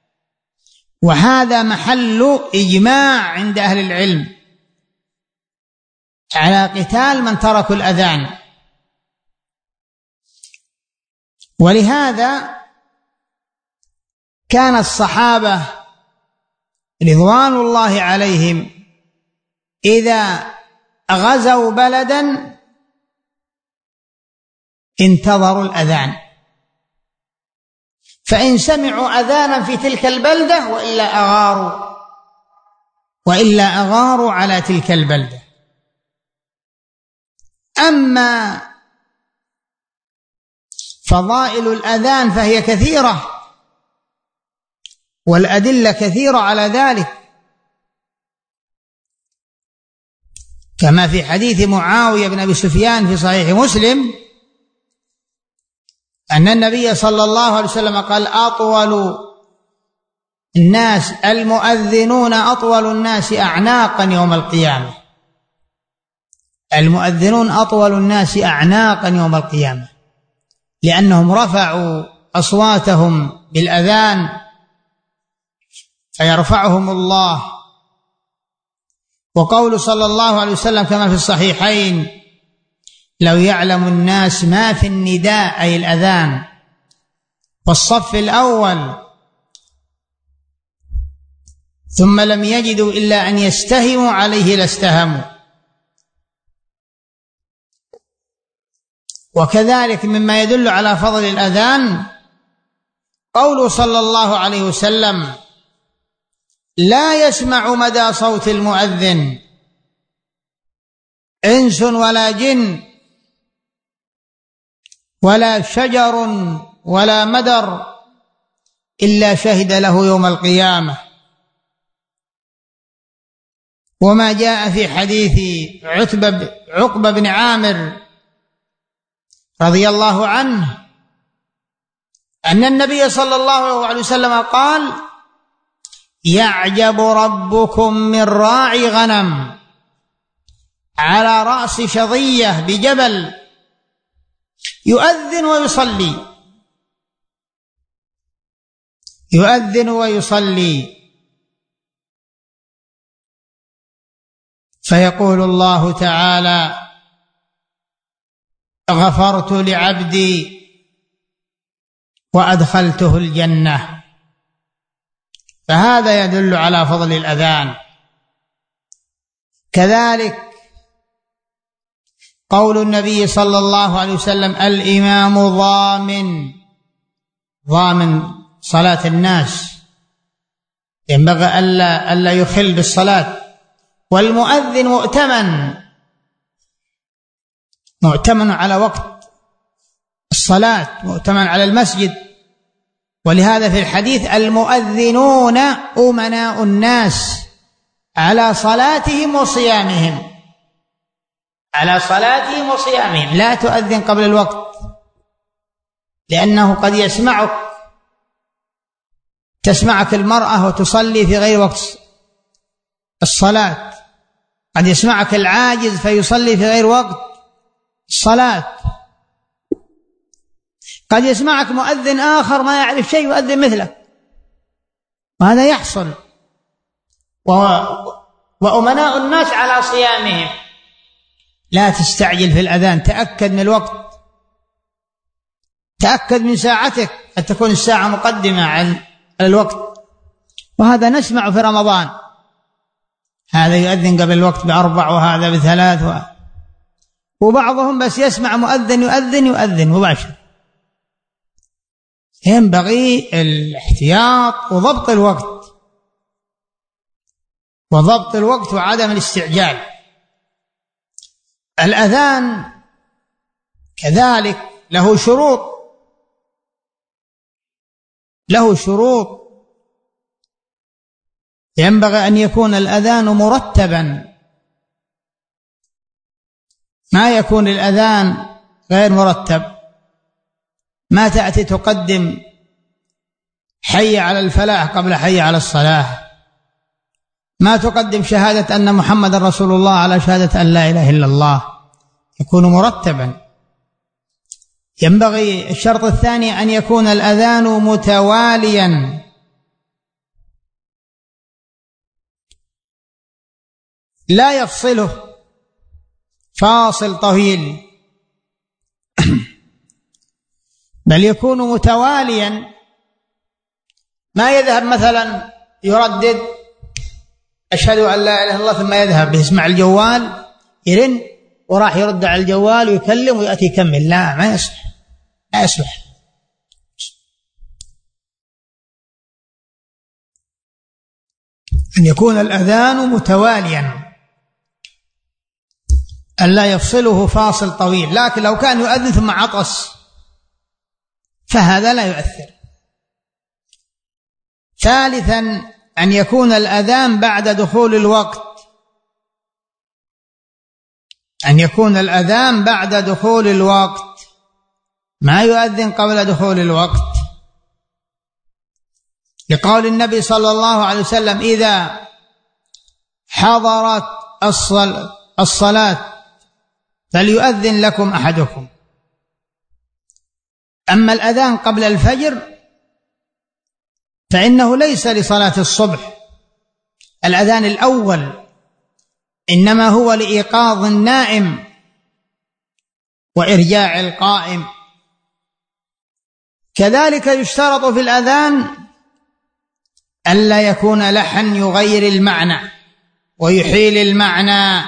وهذا محل إجماع عند أهل العلم على قتال من تركوا الأذان. ولهذا كان الصحابة رضوان الله عليهم إذا غزوا بلدا انتظروا الأذان، فإن سمعوا أذانا في تلك البلدة وإلا أغاروا وإلا أغاروا على تلك البلدة. أما فضائل الأذان فهي كثيرة، والأدلة كثيرة على ذلك، كما في حديث معاوية بن أبي سفيان في صحيح مسلم أن النبي صلى الله عليه وسلم قال: أطول الناس المؤذنون أطول الناس أعناقا يوم القيامة. المؤذنون أطول الناس أعناقا يوم القيامة، لأنهم رفعوا أصواتهم بالأذان فيرفعهم الله. وقول صلى الله عليه وسلم كما في الصحيحين: لو يعلم الناس ما في النداء أي الأذان والصف الأول ثم لم يجدوا إلا أن يستهموا عليه لاستهموا. وكذلك مما يدل على فضل الأذان قوله صلى الله عليه وسلم: لا يسمع مدى صوت المؤذن إنس ولا جن ولا شجر ولا مدر إلا شهد له يوم القيامة. وما جاء في حديث عتبة عقبة بن عامر رضي الله عنه أن النبي صلى الله عليه وسلم قال: يعجب ربكم من راعي غنم على رأس شظية بجبل يؤذن ويصلي يؤذن ويصلي فيقول الله تعالى: غفرت لعبدي وأدخلته الجنة. فهذا يدل على فضل الأذان. كذلك قول النبي صلى الله عليه وسلم: الإمام ضامن ضامن صلاة الناس، ينبغي ألا, ألا يخل بالصلاة. والمؤذن مؤتمن مؤتمن على وقت الصلاة، مؤتمن على المسجد. ولهذا في الحديث: المؤذنون أمناء الناس على صلاتهم وصيامهم على صلاتهم وصيامهم. لا تؤذن قبل الوقت، لأنه قد يسمعك تسمعك المرأة وتصلي في غير وقت الصلاة، قد يسمعك العاجز فيصلي في غير وقت الصلاة، قد يسمعك مؤذن آخر ما يعرف شيء يؤذن مثلك، وهذا يحصل. وأمناء الناس على صيامهم. لا تستعجل في الأذان، تأكد من الوقت، تأكد من ساعتك أن تكون الساعة مقدمة على الوقت. وهذا نسمع في رمضان، هذا يؤذن قبل الوقت بأربع وهذا بثلاث و... وبعضهم بس يسمع مؤذن يؤذن يؤذن مباشر. ينبغي الاحتياط وضبط الوقت وضبط الوقت وعدم الاستعجال. الأذان كذلك له شروط له شروط ينبغي أن يكون الأذان مرتبا، ما يكون الأذان غير مرتب، ما تأتي تقدم حي على الفلاح قبل حي على الصلاة، ما تقدم شهادة أن محمد رسول الله على شهادة أن لا إله إلا الله، يكون مرتبا. ينبغي الشرط الثاني أن يكون الأذان متواليا، لا يفصله فاصل طويل، بل يكون متواليا، ما يذهب مثلا يردد أشهد أن لا إله إلا الله ثم يذهب يسمع الجوال يرن وراح يرد على الجوال ويكلم ويأتي يكمل، لا، ما يصلح، لا يصلح. أن يكون الأذان متواليا، أن لا يفصله فاصل طويل. لكن لو كان يؤذن ثم عطس فهذا لا يؤثر. ثالثا أن يكون الأذان بعد دخول الوقت، أن يكون الأذان بعد دخول الوقت، ما يؤذن قبل دخول الوقت، لقول النبي صلى الله عليه وسلم إذا حضرت الصلاة فليؤذن لكم أحدكم. أما الأذان قبل الفجر فإنه ليس لصلاة الصبح، الأذان الأول إنما هو لإيقاظ النائم وإرجاع القائم. كذلك يشترط في الأذان ألا يكون لحن يغير المعنى ويحيل المعنى.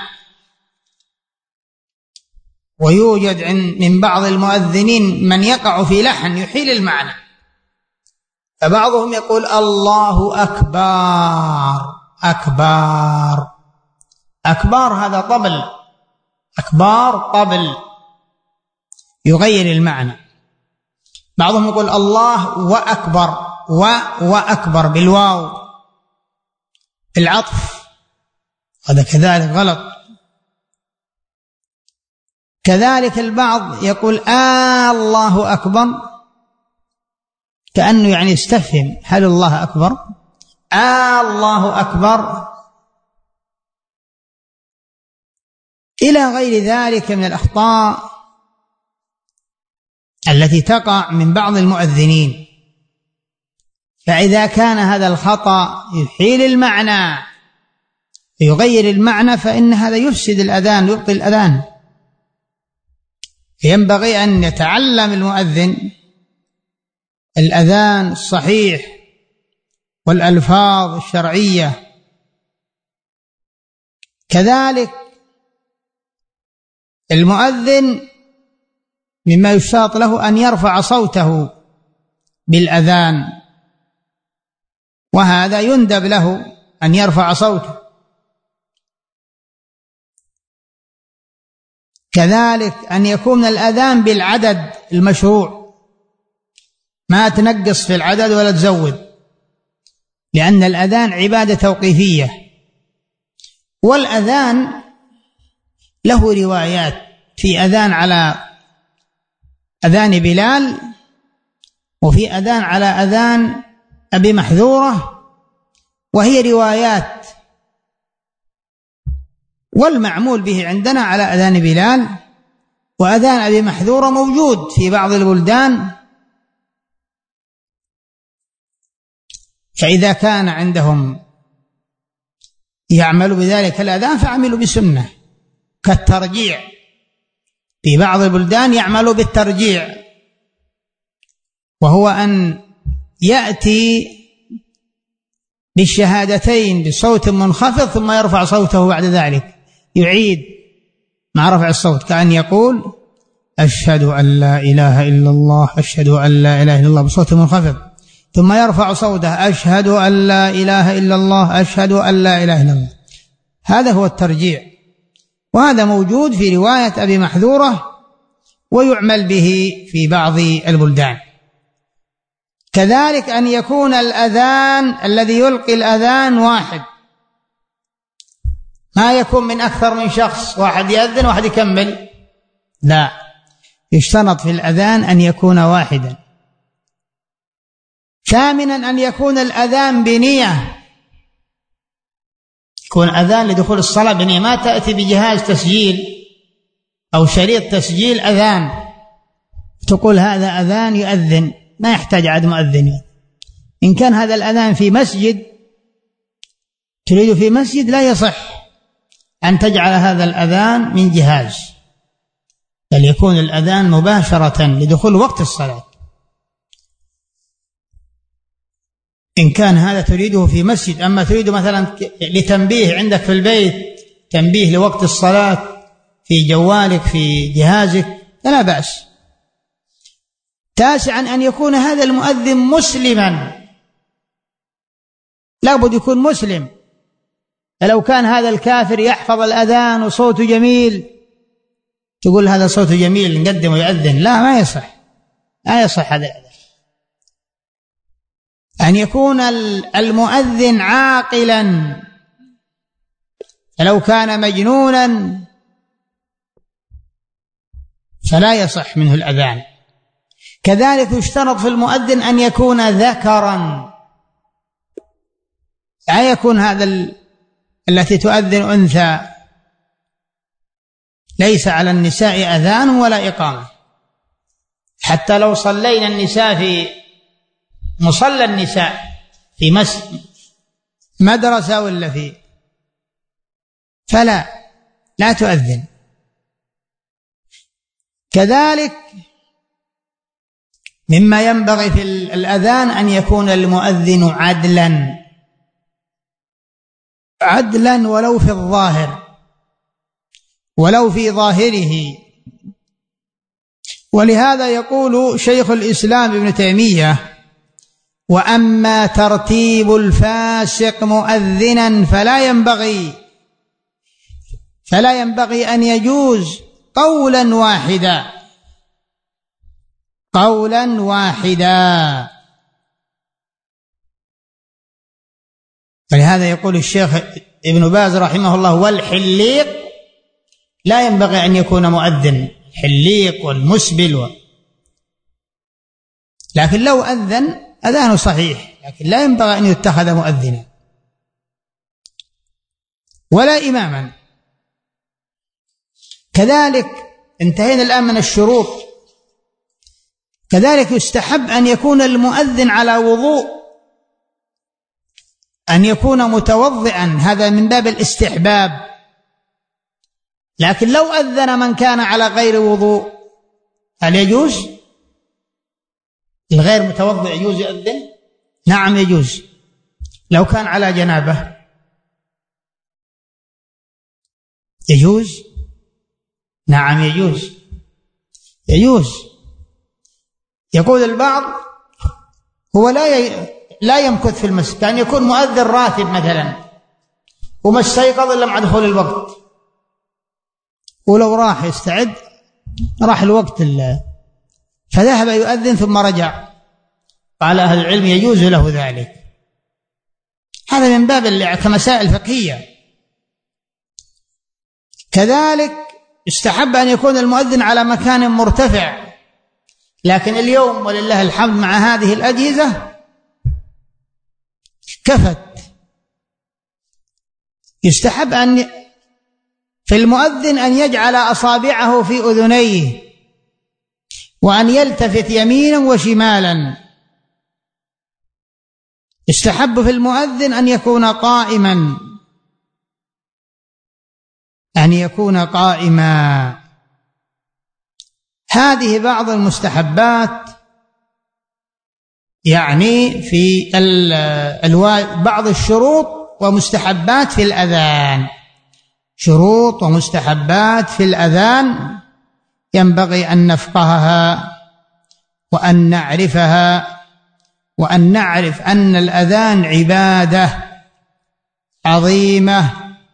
ويوجد من بعض المؤذنين من يقع في لحن يحيل المعنى، فبعضهم يقول الله أكبر أكبر أكبر، هذا طبل، أكبر طبل يغير المعنى. بعضهم يقول الله وأكبر، و وأكبر بالواو العطف، هذا كذلك غلط. كذلك البعض يقول آه الله أكبر، كأنه يعني استفهم هل الله أكبر، آه الله أكبر، إلى غير ذلك من الأخطاء التي تقع من بعض المؤذنين. فإذا كان هذا الخطأ يحيل المعنى يغير المعنى فإن هذا يفسد الأذان، يبطل الأذان. ينبغي أن يتعلم المؤذن الأذان الصحيح والألفاظ الشرعية. كذلك المؤذن مما يشترط له أن يرفع صوته بالأذان، وهذا يندب له أن يرفع صوته. كذلك أن يكون الأذان بالعدد المشروع، ما تنقص في العدد ولا تزود، لأن الأذان عبادة توقيفية، والأذان له روايات، في أذان على أذان بلال، وفي أذان على أذان أبي محذورة، وهي روايات. والمعمول به عندنا على أذان بلال، وأذان أبي محذورة موجود في بعض البلدان. فإذا كان عندهم يعمل بذلك الأذان فعملوا بسنة، كالترجيع، في بعض البلدان يعملوا بالترجيع، وهو أن يأتي بالشهادتين بصوت منخفض ثم يرفع صوته بعد ذلك، يعيد مع رفع الصوت، كأن يقول أشهد أن لا إله إلا الله، أشهد أن لا إله إلا الله بصوت منخفض، ثم يرفع صوته أشهد أن لا إله إلا الله، أشهد أن لا إله إلا الله. هذا هو الترجيع، وهذا موجود في رواية أبي محذورة، ويعمل به في بعض البلدان. كذلك أن يكون الأذان الذي يلقي الأذان واحد، ما يكون من أكثر من شخص، واحد يأذن واحد يكمل، لا، يشترط في الأذان أن يكون واحدا. ثامنا أن يكون الأذان بنية، يكون أذان لدخول الصلاة بنية، ما تأتي بجهاز تسجيل أو شريط تسجيل أذان تقول هذا أذان يؤذن، ما يحتاج عاد مؤذن. إن كان هذا الأذان في مسجد تريد في مسجد لا يصح أن تجعل هذا الأذان من جهاز، بل يكون الأذان مباشرة لدخول وقت الصلاة. إن كان هذا تريده في مسجد، أما تريد مثلا لتنبيه عندك في البيت، تنبيه لوقت الصلاة في جوالك في جهازك، فلا بأس. تاسعا أن يكون هذا المؤذن مسلما، لا بد يكون مسلم. فلو كان هذا الكافر يحفظ الأذان وصوته جميل تقول هذا صوته جميل نقدم ويؤذن، لا، ما يصح، لا يصح هذا الأذان. أن يكون المؤذن عاقلا، فلو كان مجنونا فلا يصح منه الأذان. كذلك يشترط في المؤذن أن يكون ذكرا، لا يكون هذا ال... التي تؤذن أنثى، ليس على النساء أذان ولا إقامة. حتى لو صلينا النساء في مصلى النساء في مدرسة ولا في، فلا لا تؤذن. كذلك مما ينبغي في الأذان أن يكون المؤذن عدلا، عدلا ولو في الظاهر، ولو في ظاهره. ولهذا يقول شيخ الإسلام ابن تيمية: وأما ترتيب الفاسق مؤذنا فلا ينبغي فلا ينبغي أن يجوز قولا واحدا، قولا واحدا. ولهذا يقول الشيخ ابن باز رحمه الله: والحليق لا ينبغي أن يكون مؤذن، الحليق والمسبل و... لكن لو أذن أذانه صحيح، لكن لا ينبغي أن يتخذ مؤذنا ولا إماما. كذلك انتهينا الآن من الشروط. كذلك يستحب أن يكون المؤذن على وضوء، أن يكون متوضئا، هذا من باب الاستحباب. لكن لو أذن من كان على غير وضوء هل يجوز؟ الغير متوضئ يجوز يؤذن؟ نعم يجوز. لو كان على جنابه يجوز؟ نعم يجوز، يجوز. يقول البعض هو لا ي... لا يمكث في المسجد، كان يكون مؤذن راتب مثلا وما استيقظ إلا مع دخول الوقت، ولو راح يستعد راح الوقت الله فذهب يؤذن ثم رجع، قال أهل العلم يجوز له ذلك. هذا من باب كمسائل فقهية. كذلك استحب أن يكون المؤذن على مكان مرتفع، لكن اليوم ولله الحمد مع هذه الأجهزة كفت. يستحب أن في المؤذن أن يجعل أصابعه في أذنيه وأن يلتفت يمينا وشمالا. يستحب في المؤذن أن يكون قائما، أن يكون قائما. هذه بعض المستحبات، يعني في بعض الشروط ومستحبات في الأذان، شروط ومستحبات في الأذان ينبغي أن نفقهها وأن نعرفها، وأن نعرف أن الأذان عبادة عظيمة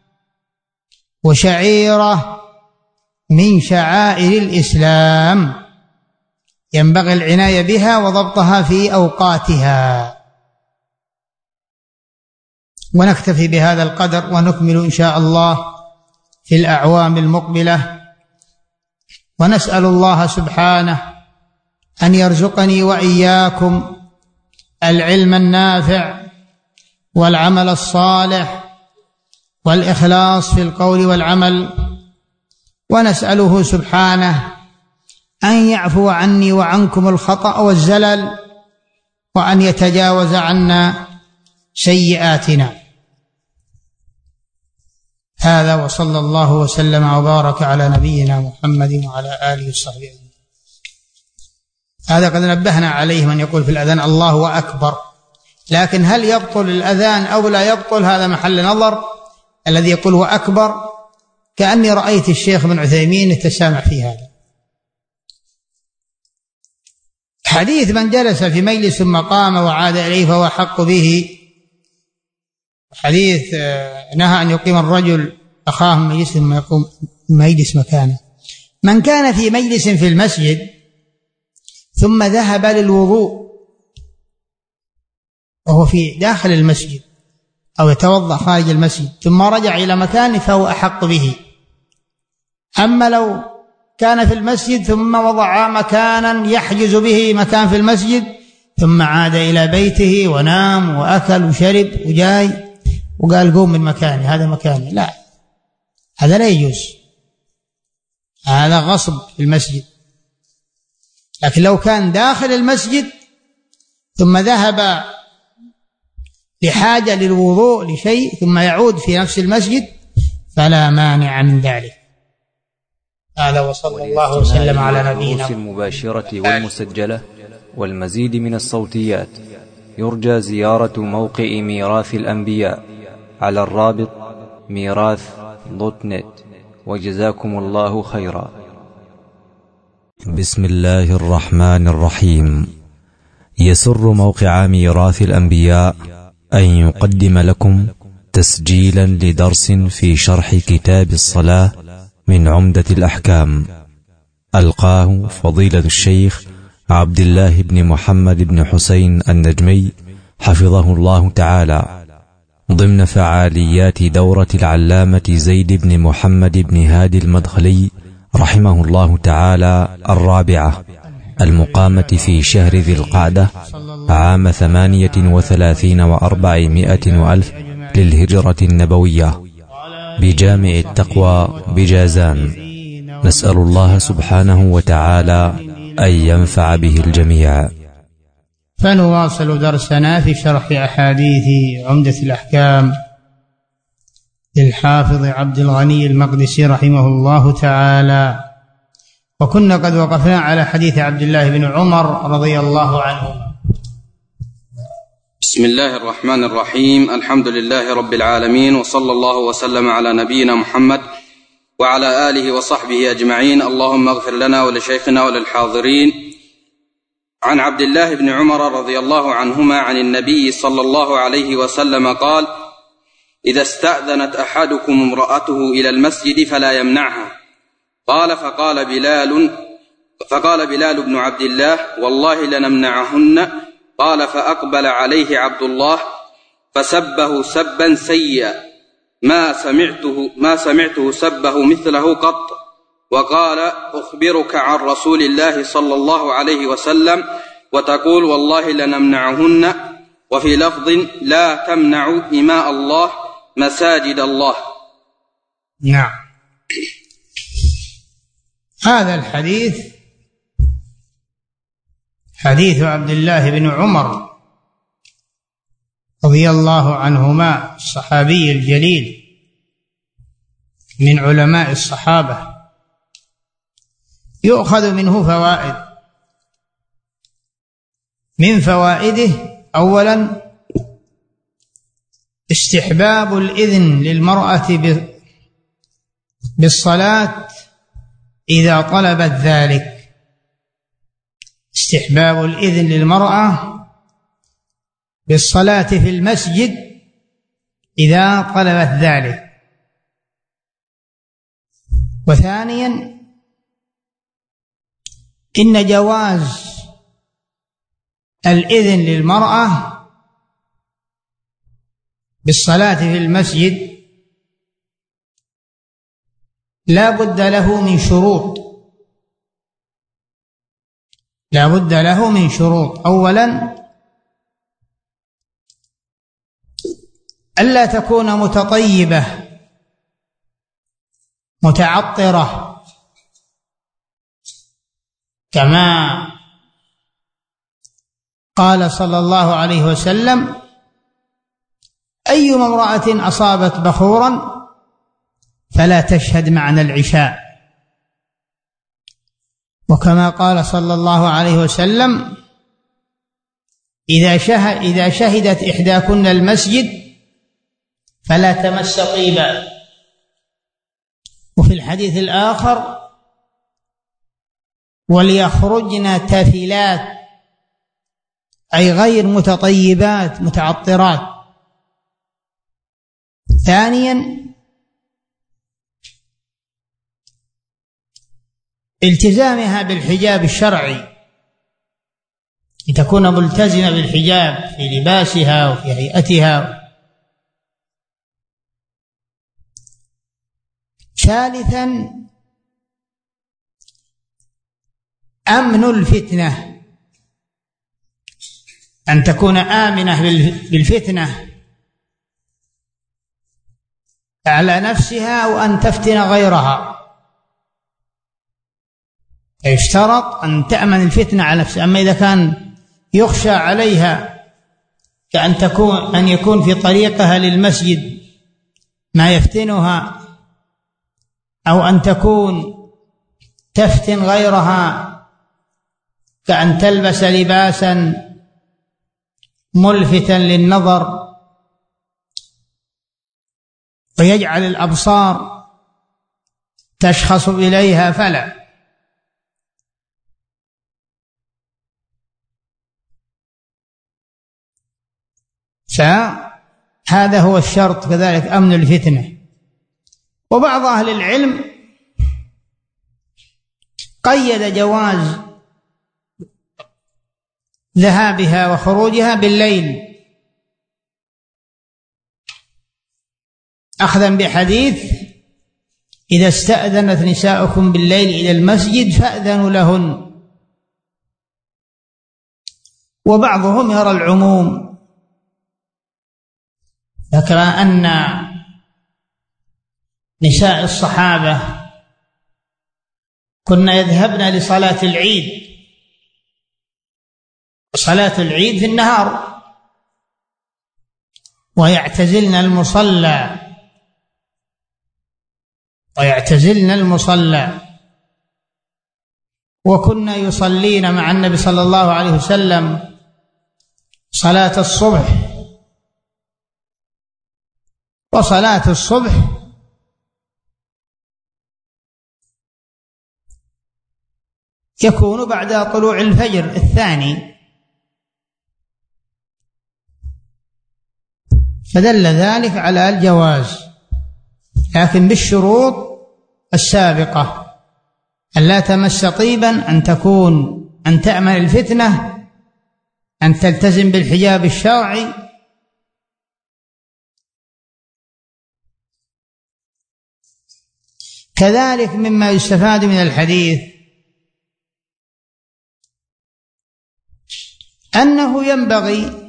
وشعيرة من شعائر الإسلام، ينبغي العناية بها وضبطها في أوقاتها. ونكتفي بهذا القدر ونكمل إن شاء الله في الأعوام المقبلة، ونسأل الله سبحانه أن يرزقني وإياكم العلم النافع والعمل الصالح والإخلاص في القول والعمل، ونسأله سبحانه أن يعفو عني وعنكم الخطأ والزلل، وأن يتجاوز عنا سيئاتنا. هذا، وصلى الله وسلم وبارك على نبينا محمد وعلى آله وصحبه. هذا قد نبهنا عليه من يقول في الأذان الله أكبر، لكن هل يبطل الأذان أو لا يبطل هذا محل نظر. الذي يقول هو أكبر كأني رأيت الشيخ ابن عثيمين يتسامح في هذا. حديث من جلس في مجلس ثم قام وعاد إليه فهو أحق به، حديث نهى أن يقيم الرجل أخاه من مجلس ثم يقوم مجلس مكانه. من كان في مجلس في المسجد ثم ذهب للوضوء وهو في داخل المسجد أو يتوضأ خارج المسجد ثم رجع إلى مكانه فهو أحق به. أما لو كان في المسجد ثم وضع مكانا يحجز به مكان في المسجد ثم عاد إلى بيته ونام وأكل وشرب وجاي وقال قوم من مكاني هذا مكاني، لا، هذا لا يجوز، هذا غصب في المسجد. لكن لو كان داخل المسجد ثم ذهب لحاجة للوضوء لشيء ثم يعود في نفس المسجد فلا مانع من ذلك. هذا، وصلى الله وسلم على نبينا. المباشرة والمسجلة والمزيد من الصوتيات يرجى زيارة موقع ميراث الأنبياء على الرابط ميراث دوت نت، وجزاكم الله خيرا. بسم الله الرحمن الرحيم. يسر موقع ميراث الأنبياء أن يقدم لكم تسجيلا لدرس في شرح كتاب الصلاة من عمدة الأحكام، ألقاه فضيلة الشيخ عبد الله بن محمد بن حسين النجمي حفظه الله تعالى، ضمن فعاليات دورة العلامة زيد بن محمد بن هادي المدخلي رحمه الله تعالى الرابعة، المقامة في شهر ذي القعدة عام ثمانية وثلاثين وأربعمائة وألف للهجرة النبوية بجامع التقوى بجازان. نسأل الله سبحانه وتعالى أن ينفع به الجميع. فنواصل درسنا في شرح أحاديث عمدة الأحكام للحافظ عبد الغني المقدسي رحمه الله تعالى، وكنا قد وقفنا على حديث عبد الله بن عمر رضي الله عنه. بسم الله الرحمن الرحيم. الحمد لله رب العالمين، وصلى الله وسلم على نبينا محمد وعلى آله وصحبه أجمعين. اللهم اغفر لنا ولشيخنا وللحاضرين. عن عبد الله بن عمر رضي الله عنهما عن النبي صلى الله عليه وسلم قال: إذا استأذنت أحدكم امرأته إلى المسجد فلا يمنعها. قال فقال بلال فقال بلال بن عبد الله: والله لنمنعهن. قال فأقبل عليه عبد الله فسبه سبا سيئا ما سمعته ما سمعته سبه مثله قط، وقال: أخبرك عن رسول الله صلى الله عليه وسلم وتقول والله لنمنعهن. وفي لفظ: لا تمنعوا إماء الله مساجد الله. نعم. هذا الحديث حديث عبد الله بن عمر رضي الله عنهما، الصحابي الجليل من علماء الصحابة، يؤخذ منه فوائد. من فوائده: أولا استحباب الإذن للمرأة بالصلاة إذا طلبت ذلك. استحباب الإذن للمرأة بالصلاة في المسجد إذا طلبت ذلك. وثانيا إن جواز الإذن للمرأة بالصلاة في المسجد لا بد له من شروط لا بد له من شروط أولا ألا تكون متطيبة متعطرة، كما قال صلى الله عليه وسلم: أيما امرأة أصابت بخورا فلا تشهد معنا العشاء. وكما قال صلى الله عليه وسلم: إذا شهد إذا شهدت إحداكن المسجد فلا تمس طيبا. وفي الحديث الآخر: وليخرجن تافلات، أي غير متطيبات متعطرات. ثانيا: التزامها بالحجاب الشرعي، لتكون ملتزمة بالحجاب في لباسها وفي هيئتها. ثالثا: أمن الفتنة، أن تكون آمنة بالفتنة على نفسها وأن تفتن غيرها. يشترط أن تأمن الفتنة على نفسها. أما إذا كان يخشى عليها كأن تكون أن يكون في طريقها للمسجد ما يفتنها، أو أن تكون تفتن غيرها كأن تلبس لباسا ملفتا للنظر ويجعل الأبصار تشخص إليها، فلا. فهذا هو الشرط، كذلك أمن الفتنة. وبعض أهل العلم قيد جواز ذهابها وخروجها بالليل، أخذا بحديث: إذا استأذنت نساؤكم بالليل إلى المسجد فأذنوا لهن. وبعضهم يرى العموم، ذكر أن نساء الصحابة كنا يذهبن لصلاة العيد، صلاة العيد في النهار، ويعتزلن المصلى ويعتزلن المصلى وكنا يصلين مع النبي صلى الله عليه وسلم صلاة الصبح. وصلاة الصبح يكون بعد طلوع الفجر الثاني، فدل ذلك على الجواز، لكن بالشروط السابقة: أن لا تمس طيبا، أن تكون أن تأمن الفتنة، أن تلتزم بالحجاب الشرعي، كذلك مما يستفاد من الحديث أنه ينبغي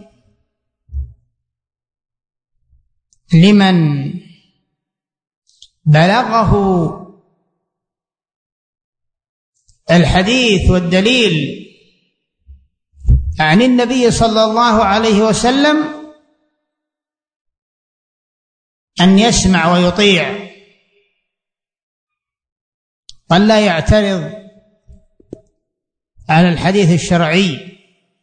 لمن بلغه الحديث والدليل عن النبي صلى الله عليه وسلم أن يسمع ويطيع، وأن لا يعترض على الحديث الشرعي،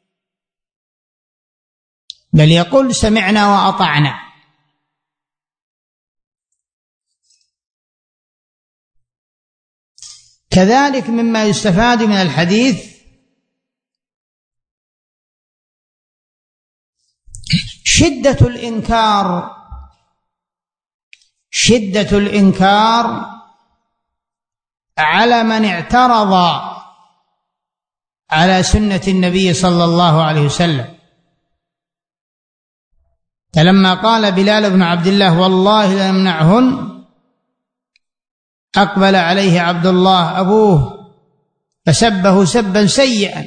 بل يقول: سمعنا وأطعنا. كذلك مما يستفاد من الحديث شدة الإنكار شدة الإنكار على من اعترض على سنة النبي صلى الله عليه وسلم. فلما قال بلال بن عبد الله: والله لنمنعهن، أقبل عليه عبد الله أبوه فسبه سبا سيئا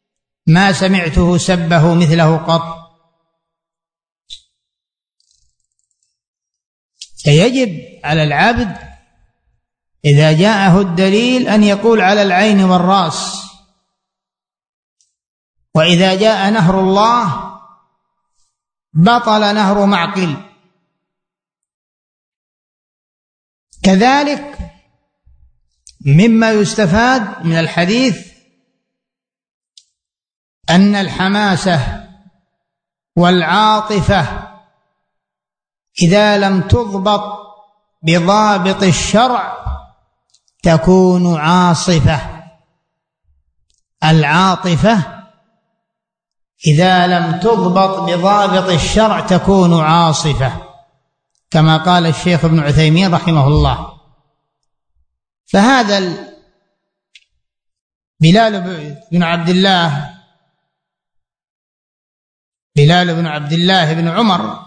ما سمعته سبه مثله قط. فيجب على العبد إذا جاءه الدليل أن يقول على العين والرأس، وإذا جاء نهر الله بطل نهر معقل. كذلك مما يستفاد من الحديث أن الحماسة والعاطفة إذا لم تضبط بضابط الشرع تكون عاصفة. العاطفة إذا لم تضبط بضابط الشرع تكون عاصفة، كما قال الشيخ ابن عثيمين رحمه الله. فهذا بلال بن عبد الله بلال بن عبد الله بن عمر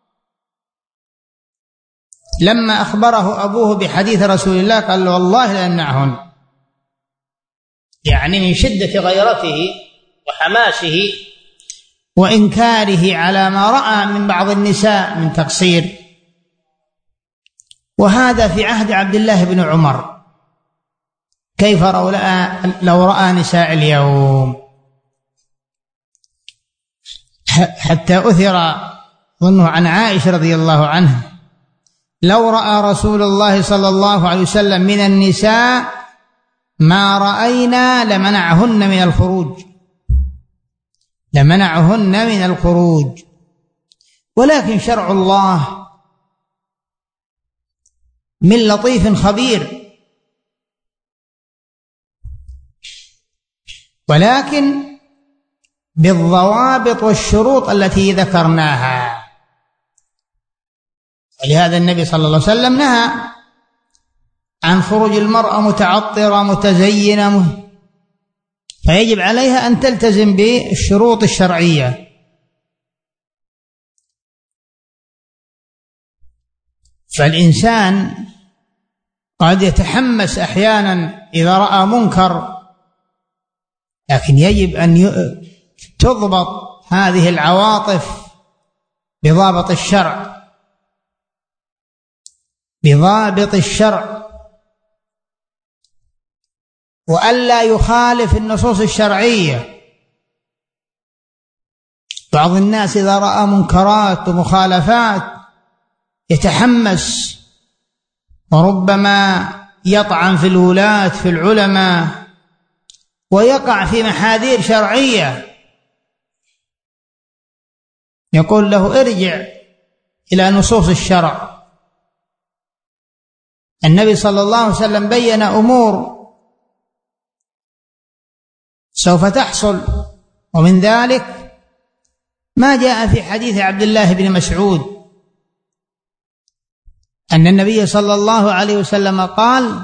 لما أخبره أبوه بحديث رسول الله قال له والله لا يمنعهن، يعني من شدة غيرته وحماسه وإنكاره على ما رأى من بعض النساء من تقصير. وهذا في عهد عبد الله بن عمر، كيف لو رأى نساء اليوم؟ حتى أثر ظنه عن عائشة رضي الله عنها لو رأى رسول الله صلى الله عليه وسلم من النساء ما رأينا لمنعهن من الخروج لمنعهن من الخروج ولكن شرع الله من لطيف خبير، ولكن بالضوابط والشروط التي ذكرناها. ولهذا النبي صلى الله عليه وسلم نهى عن خروج المرأة متعطرة متزينة، فيجب عليها أن تلتزم بالشروط الشرعية. فالإنسان قد يتحمس أحيانا إذا رأى منكر، لكن يجب أن تضبط هذه العواطف بضابط الشرع بضابط الشرع وألا يخالف النصوص الشرعية. بعض الناس إذا رأى منكرات ومخالفات يتحمس وربما يطعن في الولاة في العلماء ويقع في محاذير شرعية، يقول له ارجع إلى نصوص الشرع. النبي صلى الله عليه وسلم بين أمور سوف تحصل، ومن ذلك ما جاء في حديث عبد الله بن مسعود أن النبي صلى الله عليه وسلم قال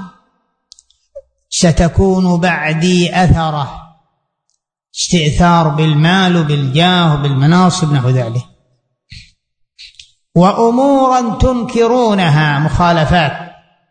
ستكون بعدي أثرة، استئثار بالمال وبالجاه وبالمناصب نحو ذلك، وأمورا تنكرونها مخالفات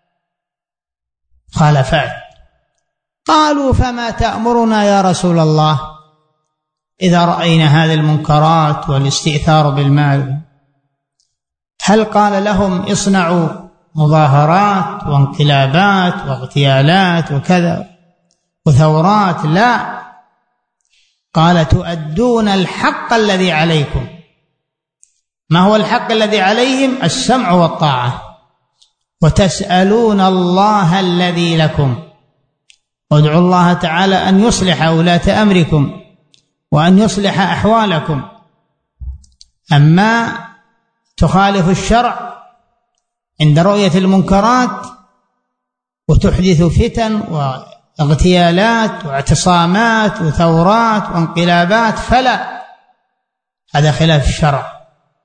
مخالفات قالوا فما تأمرنا يا رسول الله إذا رأينا هذه المنكرات والاستئثار بالمال؟ هل قال لهم اصنعوا مظاهرات وانقلابات واغتيالات وكذا وثورات؟ لا، قال تؤدون الحق الذي عليكم. ما هو الحق الذي عليهم؟ السمع والطاعة، وتسألون الله الذي لكم، وادعوا الله تعالى أن يصلح ولاة أمركم وأن يصلح أحوالكم. أما تخالف الشرع عند رؤية المنكرات وتحدث فتن واغتيالات واعتصامات وثورات وانقلابات فلا، هذا خلاف الشرع.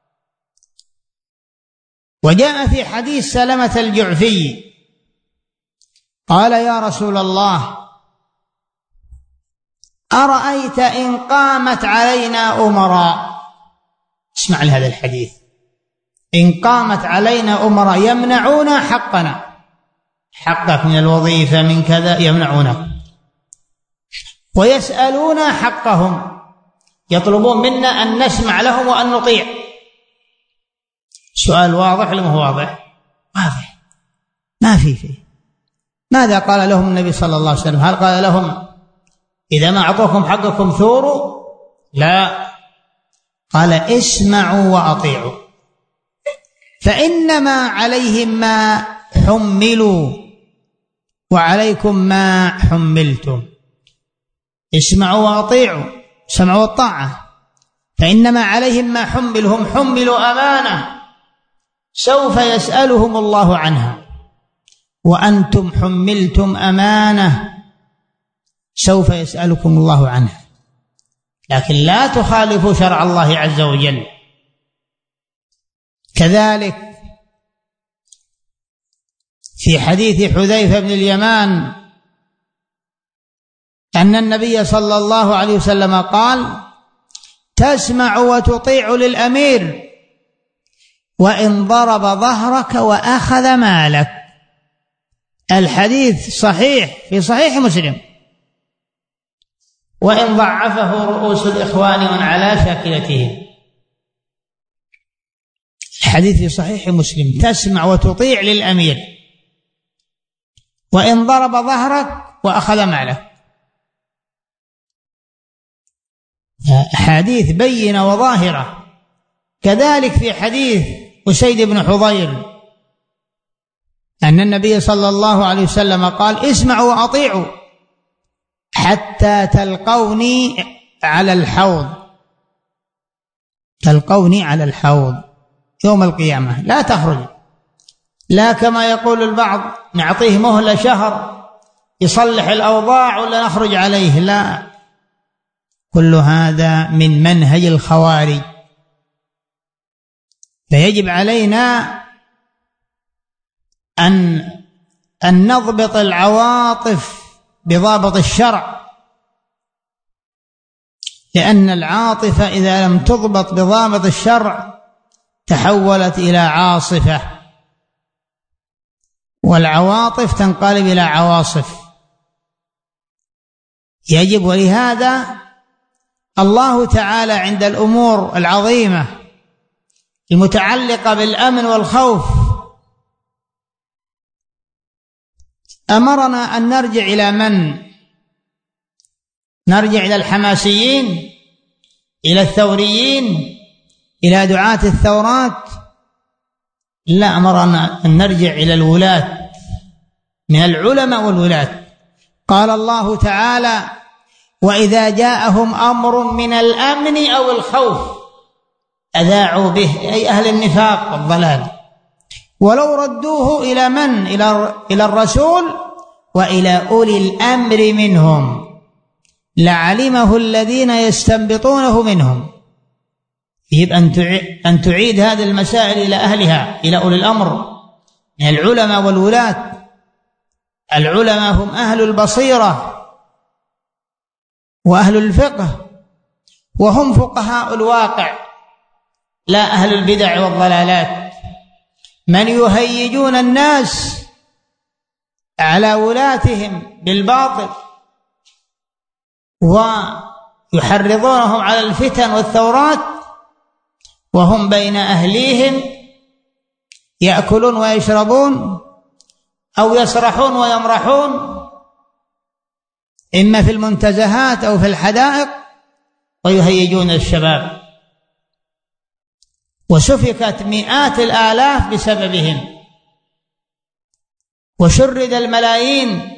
وجاء في حديث سلمة الجعفي قال يا رسول الله أرأيت إن قامت علينا أمراء، اسمع لهذا الحديث، إن قامت علينا أمراء يمنعون حقنا، حقك من الوظيفة من كذا يمنعونه، ويسألون حقهم، يطلبون منا أن نسمع لهم وأن نطيع. سؤال واضح لما هو واضح؟ واضح ما في فيه. ماذا قال لهم النبي صلى الله عليه وسلم؟ هل قال لهم إذا ما أعطوكم حقكم ثوروا؟ لا، قال اسمعوا وأطيعوا فإنما عليهم ما حملوا وعليكم ما حملتم. اسمعوا وأطيعوا، سمعوا الطاعة، فإنما عليهم ما حملهم، حملوا أمانة سوف يسألهم الله عنها، وأنتم حملتم أمانة سوف يسألكم الله عنها، لكن لا تخالفوا شرع الله عز وجل. كذلك في حديث حذيفة بن اليمان أن النبي صلى الله عليه وسلم قال: تسمع وتطيع للأمير وإن ضرب ظهرك وأخذ مالك. الحديث صحيح في صحيح مسلم، وإن ضعفه رؤوس الإخوان من على شاكلتهم. الحديث في صحيح مسلم: تسمع وتطيع للأمير وإن ضرب ظهرك وأخذ مالك. حديث بينة وظاهرة. كذلك في حديث أسيد بن حضير أن النبي صلى الله عليه وسلم قال: اسمعوا وأطيعوا حتى تلقوني على الحوض. تلقوني على الحوض يوم القيامة، لا تخرج، لا كما يقول البعض نعطيه مهلة شهر يصلح الأوضاع ولا نخرج عليه، لا، كل هذا من منهج الخوارج. فيجب علينا أن أن نضبط العواطف بضابط الشرع، لأن العاطفة إذا لم تضبط بضابط الشرع تحولت إلى عاصفة، والعواطف تنقلب إلى عواصف. يجب، ولهذا الله تعالى عند الأمور العظيمة المتعلقة بالأمن والخوف أمرنا أن نرجع إلى من؟ نرجع إلى الحماسيين، إلى الثوريين، إلى دعاة الثورات؟ لا، أمرنا أن نرجع إلى الولاة، من العلماء والولاة. قال الله تعالى: وإذا جاءهم أمر من الأمن أو الخوف أذاعوا به، أي أهل النفاق والضلال، ولو ردوه إلى من؟ إلى الرسول وإلى أولي الأمر منهم لعلمه الذين يستنبطونه منهم. يجب أن تعيد هذه المسائل إلى أهلها، إلى أولي الأمر من العلماء والولاة. العلماء هم أهل البصيرة وأهل الفقه، وهم فقهاء الواقع، لا أهل البدع والضلالات، من يهيجون الناس على ولاتهم بالباطل ويحرضونهم على الفتن والثورات، وهم بين أهليهم يأكلون ويشربون أو يسرحون ويمرحون، إما في المنتزهات أو في الحدائق، ويهيجون الشباب، وسفكت مئات الآلاف بسببهم، وشرد الملايين،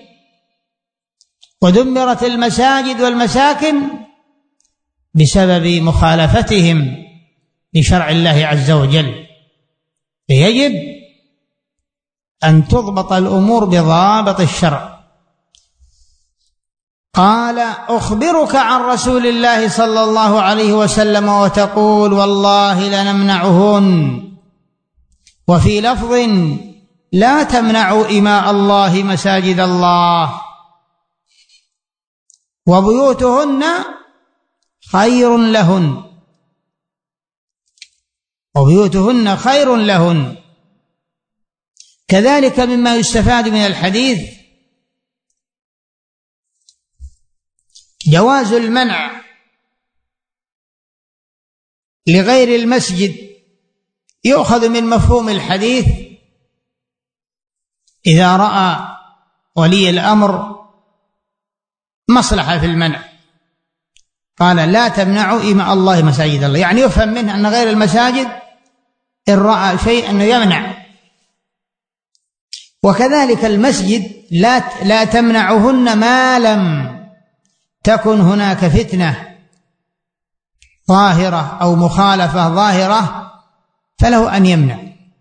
ودمرت المساجد والمساكن بسبب مخالفتهم لشرع الله عز وجل. فيجب أن تضبط الأمور بضابط الشرع. قال: أخبرك عن رسول الله صلى الله عليه وسلم وتقول والله لنمنعهن، وفي لفظ لا تمنعوا إماء الله مساجد الله، وبيوتهن خير لهن، وبيوتهن خير لهن. كذلك مما يستفاد من الحديث جواز المنع لغير المسجد. يؤخذ من مفهوم الحديث إذا رأى ولي الأمر مصلحة في المنع قال لا تمنعوا إماء الله مساجد الله، يعني يفهم منه أن غير المساجد إن رأى شيء أنه يمنع. وكذلك المسجد لا لا تمنعهن ما لم تكن هناك فتنة ظاهرة أو مخالفة ظاهرة فله أن يمنع.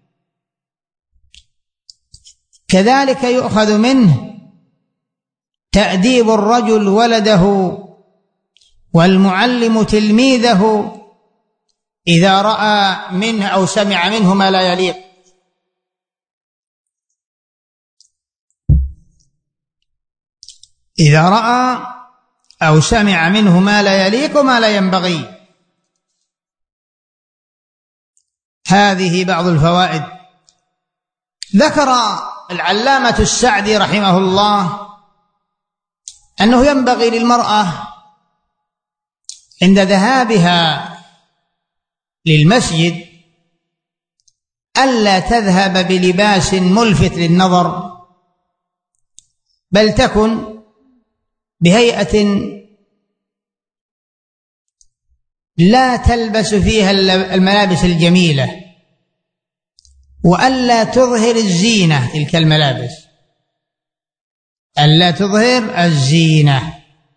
كذلك يؤخذ منه تأديب الرجل ولده والمعلم تلميذه إذا رأى منه أو سمع منه ما لا يليق. إذا رأى أو سمع منه ما لا يليق وما لا ينبغي. هذه بعض الفوائد. ذكر العلامة السعدي رحمه الله أنه ينبغي للمرأة عند ذهابها للمسجد ألا تذهب بلباس ملفت للنظر، بل تكن بهيئة لا تلبس فيها الملابس الجميلة، وألا تظهر الزينة تلك الملابس، ألا تظهر الزينة.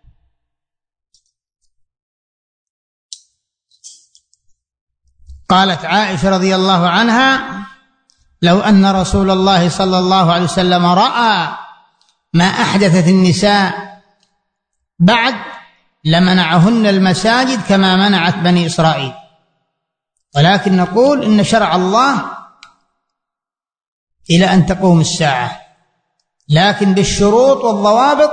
قالت عائشة رضي الله عنها لو أن رسول الله صلى الله عليه وسلم رأى ما أحدثت النساء بعد لمنعهن المساجد كما منعت بني إسرائيل، ولكن نقول إن شرع الله إلى أن تقوم الساعة، لكن بالشروط والضوابط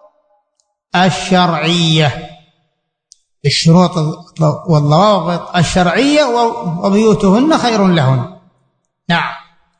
الشرعية، بالشروط والضوابط الشرعية، وبيوتهن خير لهن. نعم.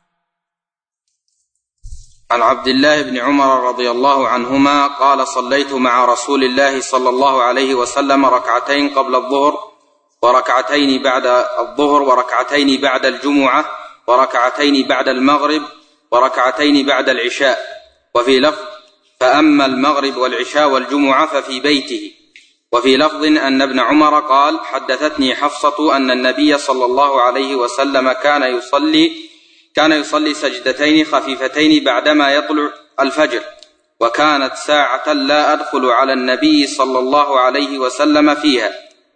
عن عبد الله بن عمر رضي الله عنهما قال صليت مع رسول الله صلى الله عليه وسلم ركعتين قبل الظهر وركعتين بعد الظهر وركعتين بعد الجمعة وركعتين بعد المغرب وركعتين بعد العشاء، وفي لفظ فأما المغرب والعشاء والجمعة ففي بيته، وفي لفظ أن ابن عمر قال حدثتني حفصة أن النبي صلى الله عليه وسلم كان يصلي كان يصلي سجدتين خفيفتين بعدما يطلع الفجر، وكانت ساعة لا أدخل على النبي صلى الله عليه وسلم فيها.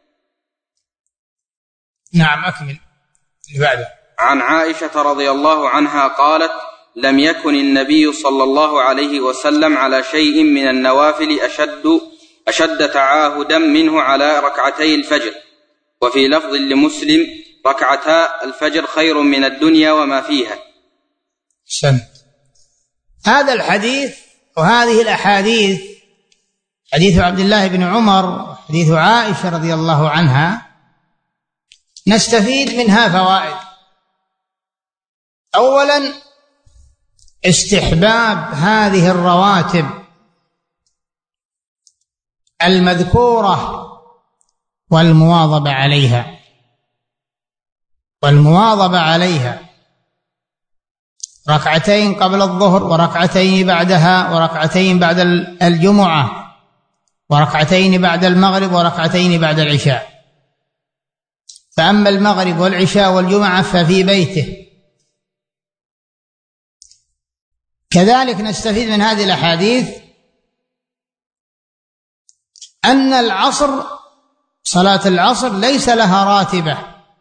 نعم أكمل اللي بعده. عن عائشة رضي الله عنها قالت لم يكن النبي صلى الله عليه وسلم على شيء من النوافل أشد, أشد تعاهدا منه على ركعتي الفجر، وفي لفظ لمسلم ركعتا الفجر خير من الدنيا وما فيها. سنت. هذا الحديث وهذه الأحاديث، حديث عبد الله بن عمر وحديث عائشة رضي الله عنها، نستفيد منها فوائد. أولا استحباب هذه الرواتب المذكورة والمواظبة عليها والمواظبة عليها ركعتين قبل الظهر وركعتين بعدها وركعتين بعد الجمعة وركعتين بعد المغرب وركعتين بعد العشاء. فأما المغرب والعشاء والجمعة ففي بيته. كذلك نستفيد من هذه الأحاديث أن العصر، صلاة العصر ليس لها راتبة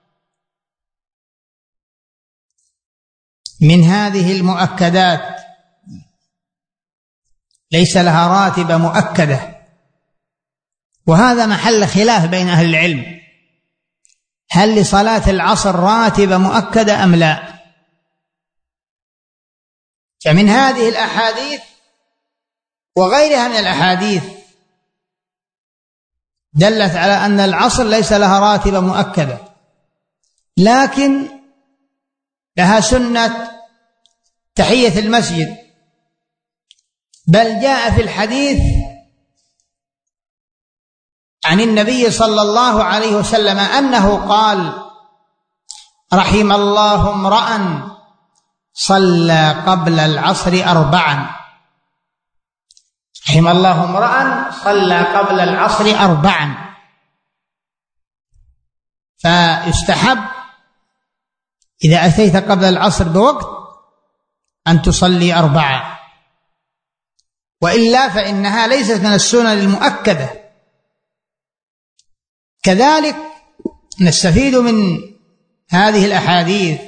من هذه المؤكدات، ليس لها راتبة مؤكدة، وهذا محل خلاف بين أهل العلم، هل لصلاة العصر راتبة مؤكدة أم لا؟ فمن هذه الأحاديث وغيرها من الأحاديث دلت على أن العصر ليس لها راتبة مؤكدة، لكن لها سنة تحية المسجد، بل جاء في الحديث عن النبي صلى الله عليه وسلم أنه قال رحم الله امرأ صلى قبل العصر أربعا. رحم الله امرأ صلى قبل العصر أربعا. فيستحب إذا أتيت قبل العصر بوقت أن تصلي أربعة، وإلا فإنها ليست من السنن المؤكدة. كذلك نستفيد من هذه الأحاديث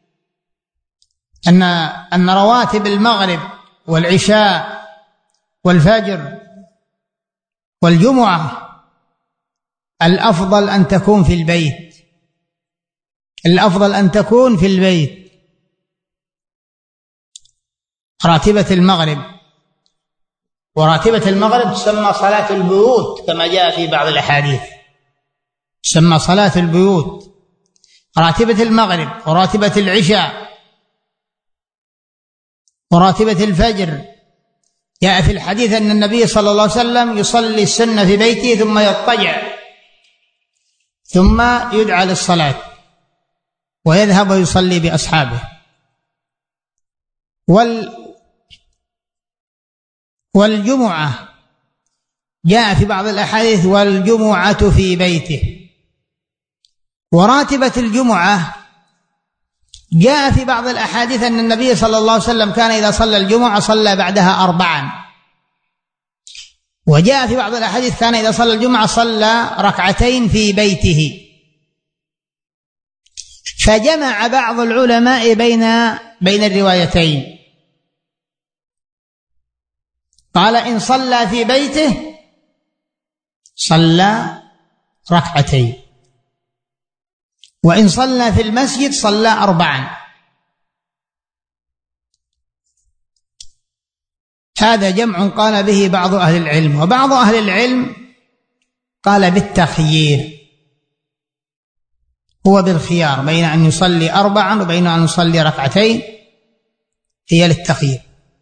أن أن رواتب المغرب والعشاء والفجر والجمعة الأفضل أن تكون في البيت، الأفضل أن تكون في البيت. راتبة المغرب، وراتبة المغرب تسمى صلاة البيوت كما جاء في بعض الأحاديث، تسمى صلاة البيوت. راتبة المغرب وراتبة العشاء وراتبة الفجر جاء في الحديث أن النبي صلى الله عليه وسلم يصلي السنة في بيته ثم يضطجع ثم يدعى للصلاة ويذهب ويصلي بأصحابه. وال والجمعة جاء في بعض الأحاديث والجمعة في بيته. وراتبة الجمعة جاء في بعض الأحاديث أن النبي صلى الله عليه وسلم كان إذا صلى الجمعة صلى بعدها أربعا. وجاء في بعض الأحاديث كان إذا صلى الجمعة صلى ركعتين في بيته. فجمع بعض العلماء بين بين الروايتين، قال إن صلى في بيته صلى ركعتين، وإن صلى في المسجد صلى أربعا. هذا جمع قال به بعض أهل العلم، وبعض أهل العلم قال بالتخيير، هو بالخيار بين أن يصلي أربعا وبين أن يصلي ركعتين، هي للتخيير.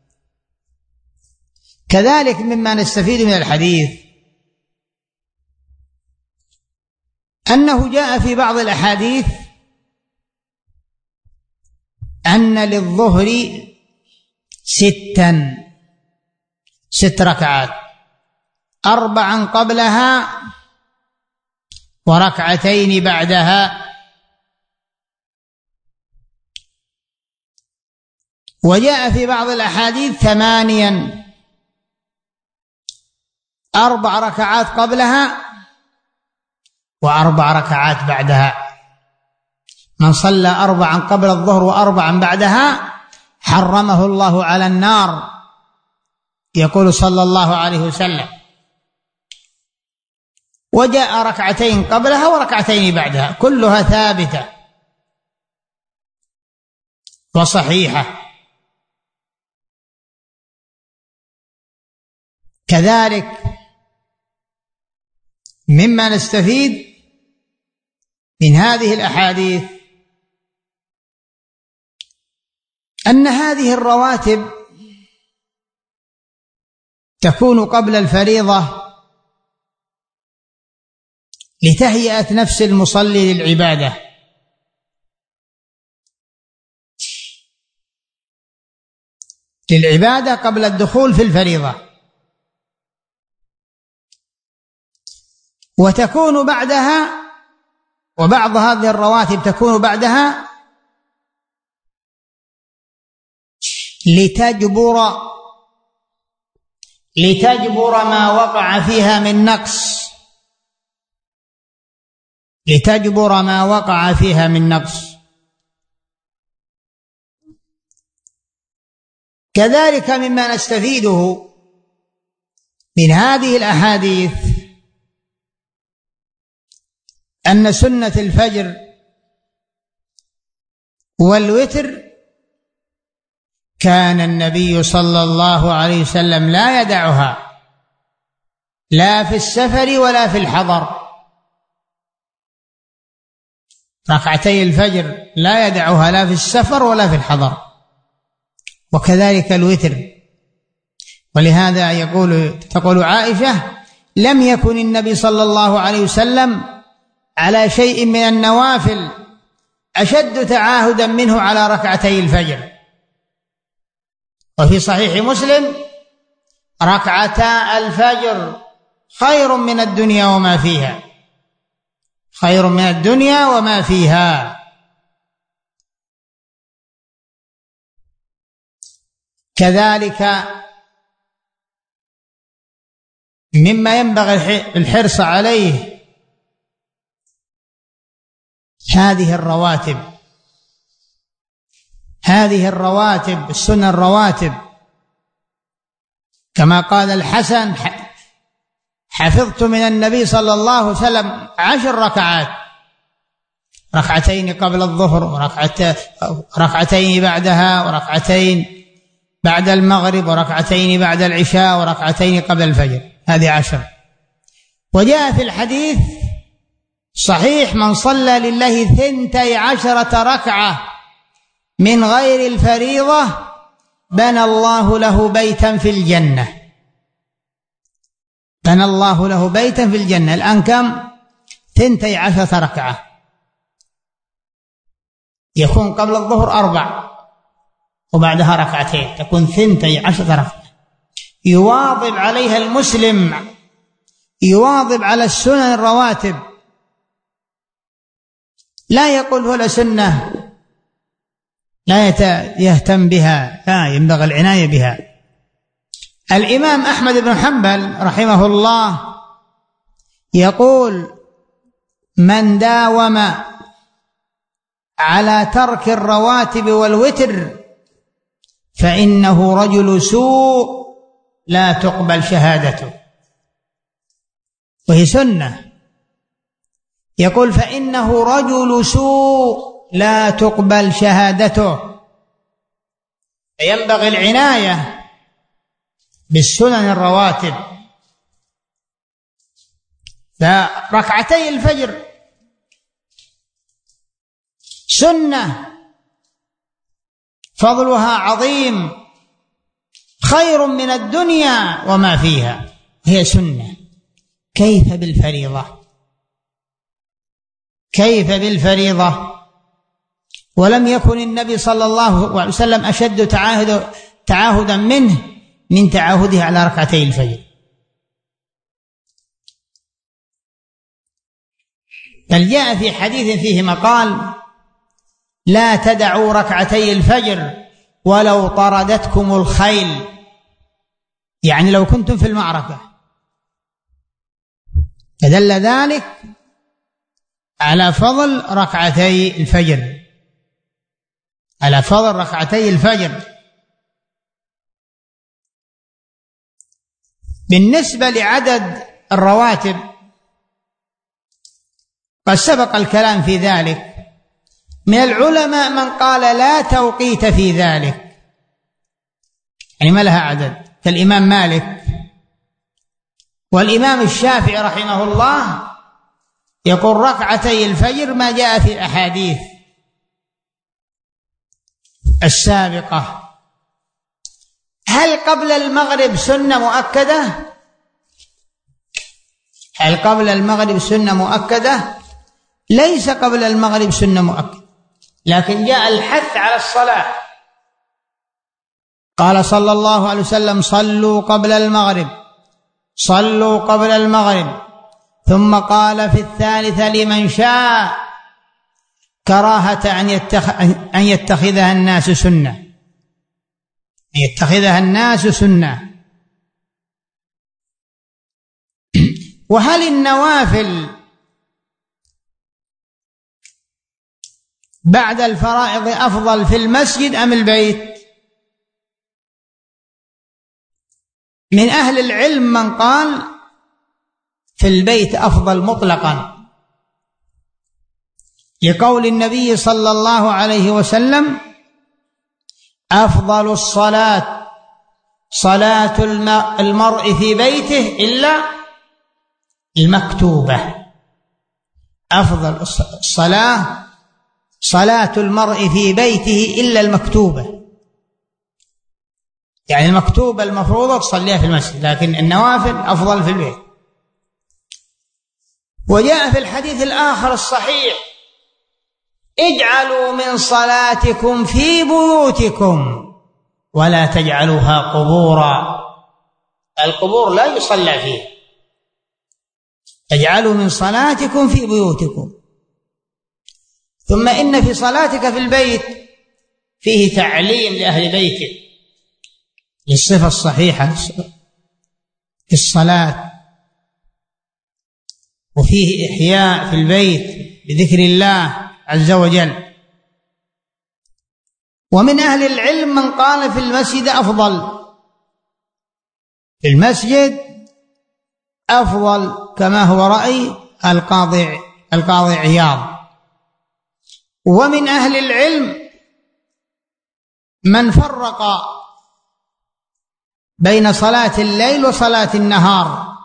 كذلك مما نستفيد من الحديث أنه جاء في بعض الأحاديث أن للظهر ستا ست ركعات، أربعا قبلها وركعتين بعدها. وجاء في بعض الأحاديث ثمانيا، أربع ركعات قبلها وأربع ركعات بعدها. من صلى أربعا قبل الظهر وأربعا بعدها حرمه الله على النار، يقول صلى الله عليه وسلم. وجاء ركعتين قبلها وركعتين بعدها، كلها ثابتة وصحيحة. كذلك مما نستفيد من هذه الأحاديث أن هذه الرواتب تكون قبل الفريضة لتهيئة نفس المصلي للعبادة، للعبادة قبل الدخول في الفريضة، وتكون بعدها، وبعض هذه الرواتب تكون بعدها لتجبر لتجبر ما وقع فيها من نقص، لتجبر ما وقع فيها من نقص. كذلك مما نستفيده من هذه الأحاديث أن سنة الفجر والوتر كان النبي صلى الله عليه وسلم لا يدعها، لا في السفر ولا في الحضر. ركعتي الفجر لا يدعها لا في السفر ولا في الحضر، وكذلك الوتر. ولهذا يقول تقول عائشة: لم يكن النبي صلى الله عليه وسلم على شيء من النوافل أشد تعاهدا منه على ركعتي الفجر. وفي صحيح مسلم: ركعتا الفجر خير من الدنيا وما فيها، خير من الدنيا وما فيها. كذلك مما ينبغي الحرص عليه هذه الرواتب، هذه الرواتب السنن الرواتب، كما قال الحسن: حفظت من النبي صلى الله عليه وسلم عشر ركعات، ركعتين قبل الظهر وركعتين بعدها وركعتين بعد المغرب وركعتين بعد العشاء وركعتين قبل الفجر، هذه عشر. وجاء في الحديث صحيح: من صلى لله ثنتي عشرة ركعة من غير الفريضة بنى الله له بيتا في الجنة، بنى الله له بيتا في الجنة. الآن كم؟ ثنتي عشرة ركعة، يكون قبل الظهر أربع وبعدها ركعتين، تكون ثنتي عشرة ركعة. يواظب عليها المسلم، يواظب على السنن الرواتب، لا يقول ولا سنة لا يهتم بها، لا، ينبغي العناية بها. الإمام أحمد بن حنبل رحمه الله يقول: من داوم على ترك الرواتب والوتر فإنه رجل سوء لا تقبل شهادته. وهي سنة، يقول: فإنه رجل سوء لا تقبل شهادته. ينبغي العناية بالسنن الرواتب. فركعتي الفجر سنة فضلها عظيم، خير من الدنيا وما فيها، هي سنة. كيف بالفريضة؟ كيف بالفريضة؟ ولم يكن النبي صلى الله عليه وسلم أشد تعاهد تعاهدا منه من تعاهده على ركعتي الفجر. بل جاء في حديث فيه مقال: لا تدعوا ركعتي الفجر ولو طردتكم الخيل، يعني لو كنتم في المعركة. فدل ذلك على فضل ركعتي الفجر، على فضل ركعتي الفجر. بالنسبة لعدد الرواتب قد سبق الكلام في ذلك. من العلماء من قال لا توقيت في ذلك، يعني ما لها عدد، كالإمام مالك. والإمام الشافعي رحمه الله يقول: ركعتي الفجر ما جاء في الأحاديث السابقة. هل قبل المغرب سنة مؤكدة؟ هل قبل المغرب سنة مؤكدة؟ ليس قبل المغرب سنة مؤكدة، لكن جاء الحث على الصلاة. قال صلى الله عليه وسلم: صلوا قبل المغرب، صلوا قبل المغرب. ثم قال في الثالثة: لمن شاء، كراهة أن, يتخ... أن يتخذها الناس سنة، أن يتخذها الناس سنة. وهل النوافل بعد الفرائض أفضل في المسجد أم البيت؟ من أهل العلم من قال في البيت أفضل مطلقا، لقول النبي صلى الله عليه وسلم: أفضل الصلاة صلاة المرء في بيته إلا المكتوبة. أفضل الصلاة صلاة المرء في بيته إلا المكتوبة، يعني المكتوبة المفروضة تصليها في المسجد، لكن النوافل أفضل في البيت. وجاء في الحديث الآخر الصحيح: اجعلوا من صلاتكم في بيوتكم ولا تجعلوها قبورا. القبور لا يصلى فيها. اجعلوا من صلاتكم في بيوتكم. ثم إن في صلاتك في البيت فيه تعليم لأهل بيتك للصفة الصحيحة في الصلاة، وفيه إحياء في البيت بذكر الله عز وجل. ومن أهل العلم من قال في المسجد أفضل، في المسجد أفضل، كما هو رأي القاضي القاضي عياض. ومن أهل العلم من فرق بين صلاة الليل وصلاة النهار،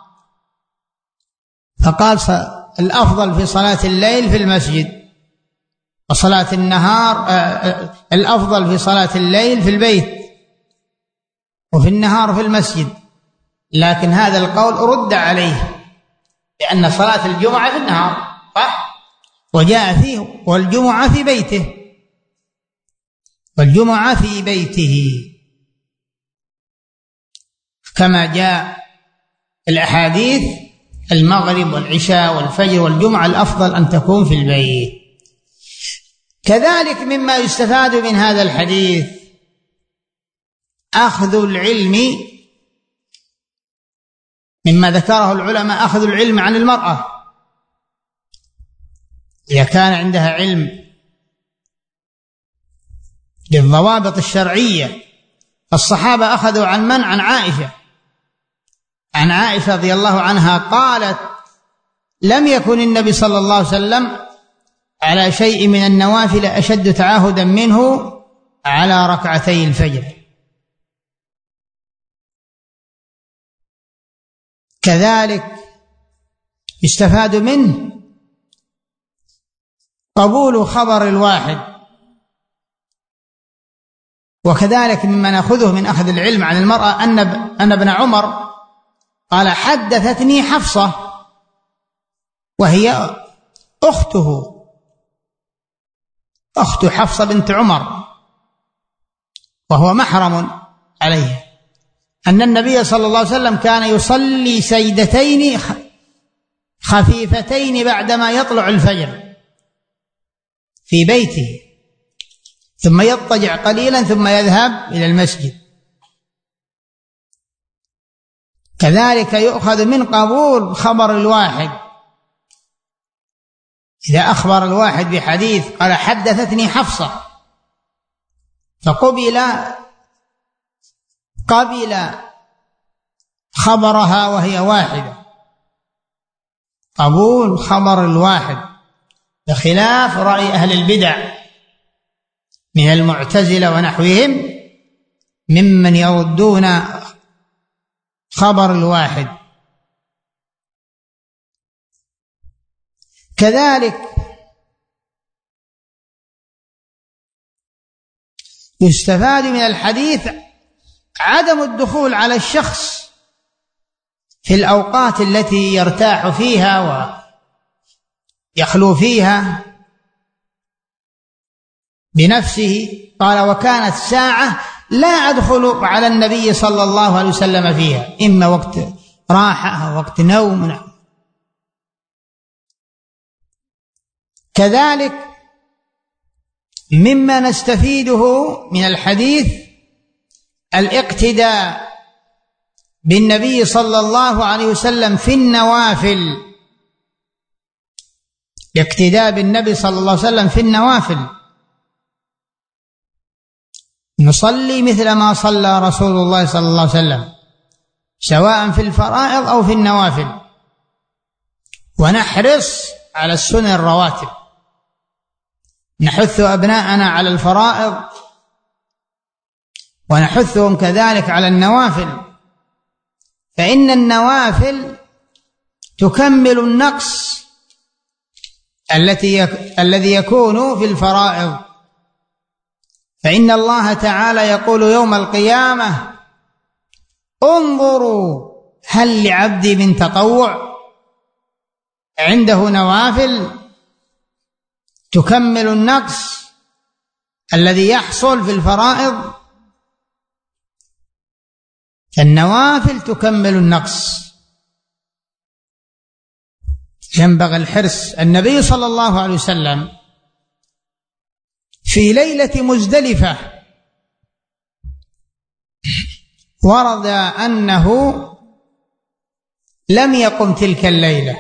فقال الأفضل في صلاة الليل في المسجد، وصلاة النهار الأفضل في صلاة الليل في البيت، وفي النهار في المسجد. لكن هذا القول رد عليه، لأن صلاة الجمعة في النهار صح، وجاء فيه والجمعة في بيته، والجمعة في بيته كما جاء الأحاديث: المغرب والعشاء والفجر والجمعة الأفضل أن تكون في البيت. كذلك مما يستفاد من هذا الحديث أخذ العلم، مما ذكره العلماء أخذ العلم عن المرأة إذا كان عندها علم بالضوابط الشرعية. الصحابة أخذوا عن من؟ عن عائشة. عن عائشة رضي الله عنها قالت: لم يكن النبي صلى الله عليه وسلم على شيء من النوافل أشد تعاهدا منه على ركعتي الفجر. كذلك يستفاد منه قبول خبر الواحد. وكذلك مما نأخذه من أخذ العلم عن المرأة أن أن ابن عمر قال: حدثتني حفصة، وهي أخته، أخت حفصة بنت عمر، وهو محرم عليه، أن النبي صلى الله عليه وسلم كان يصلي سجدتين خفيفتين بعدما يطلع الفجر في بيته، ثم يضطجع قليلا ثم يذهب إلى المسجد. كذلك يؤخذ من قبول خبر الواحد، إذا أخبر الواحد بحديث قال: حدثتني حفصة، فقبل قبل خبرها وهي واحدة، قبول خبر الواحد، بخلاف رأي أهل البدع من المعتزلة ونحوهم ممن يردون خبر الواحد. كذلك يستفاد من الحديث عدم الدخول على الشخص في الأوقات التي يرتاح فيها ويخلو فيها بنفسه. قال: وكانت ساعة لا أدخل على النبي صلى الله عليه وسلم فيها، إما وقت راحة أو وقت نوم. كذلك مما نستفيده من الحديث الاقتداء بالنبي صلى الله عليه وسلم في النوافل، الاقتداء بالنبي صلى الله عليه وسلم في النوافل، نصلي مثل ما صلى رسول الله صلى الله عليه وسلم سواء في الفرائض أو في النوافل، ونحرص على السنن الرواتب، نحث أبناءنا على الفرائض ونحثهم كذلك على النوافل، فإن النوافل تكمل النقص التي يك... الذي يكون في الفرائض. فإن الله تعالى يقول يوم القيامة: انظروا هل لعبدي من تطوع، عنده نوافل تكمل النقص الذي يحصل في الفرائض. النوافل تكمل النقص، ينبغي الحرص. النبي صلى الله عليه وسلم في ليلة مزدلفة ورد أنه لم يقم تلك الليلة،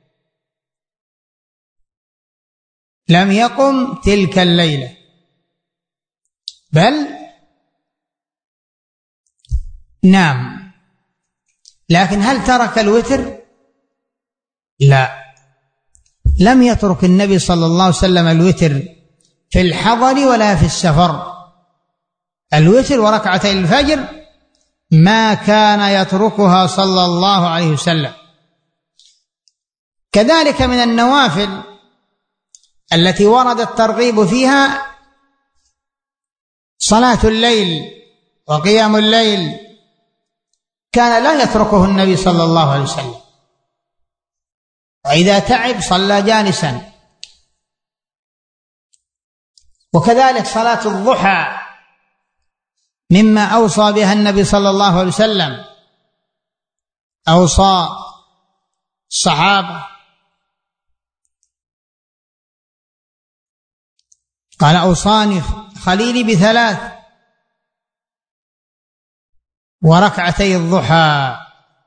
لم يقم تلك الليلة، بل نام. لكن هل ترك الوتر؟ لا، لم يترك النبي صلى الله عليه وسلم الوتر في الحضر ولا في السفر. الوتر وركعتي الفجر ما كان يتركها صلى الله عليه وسلم. كذلك من النوافل التي ورد الترغيب فيها صلاة الليل وقيام الليل، كان لا يتركه النبي صلى الله عليه وسلم، وإذا تعب صلى جالسا. وكذلك صلاة الضحى مما أوصى بها النبي صلى الله عليه وسلم، أوصى الصحابة قال أوصاني خليلي بثلاث: وركعتي الضحى،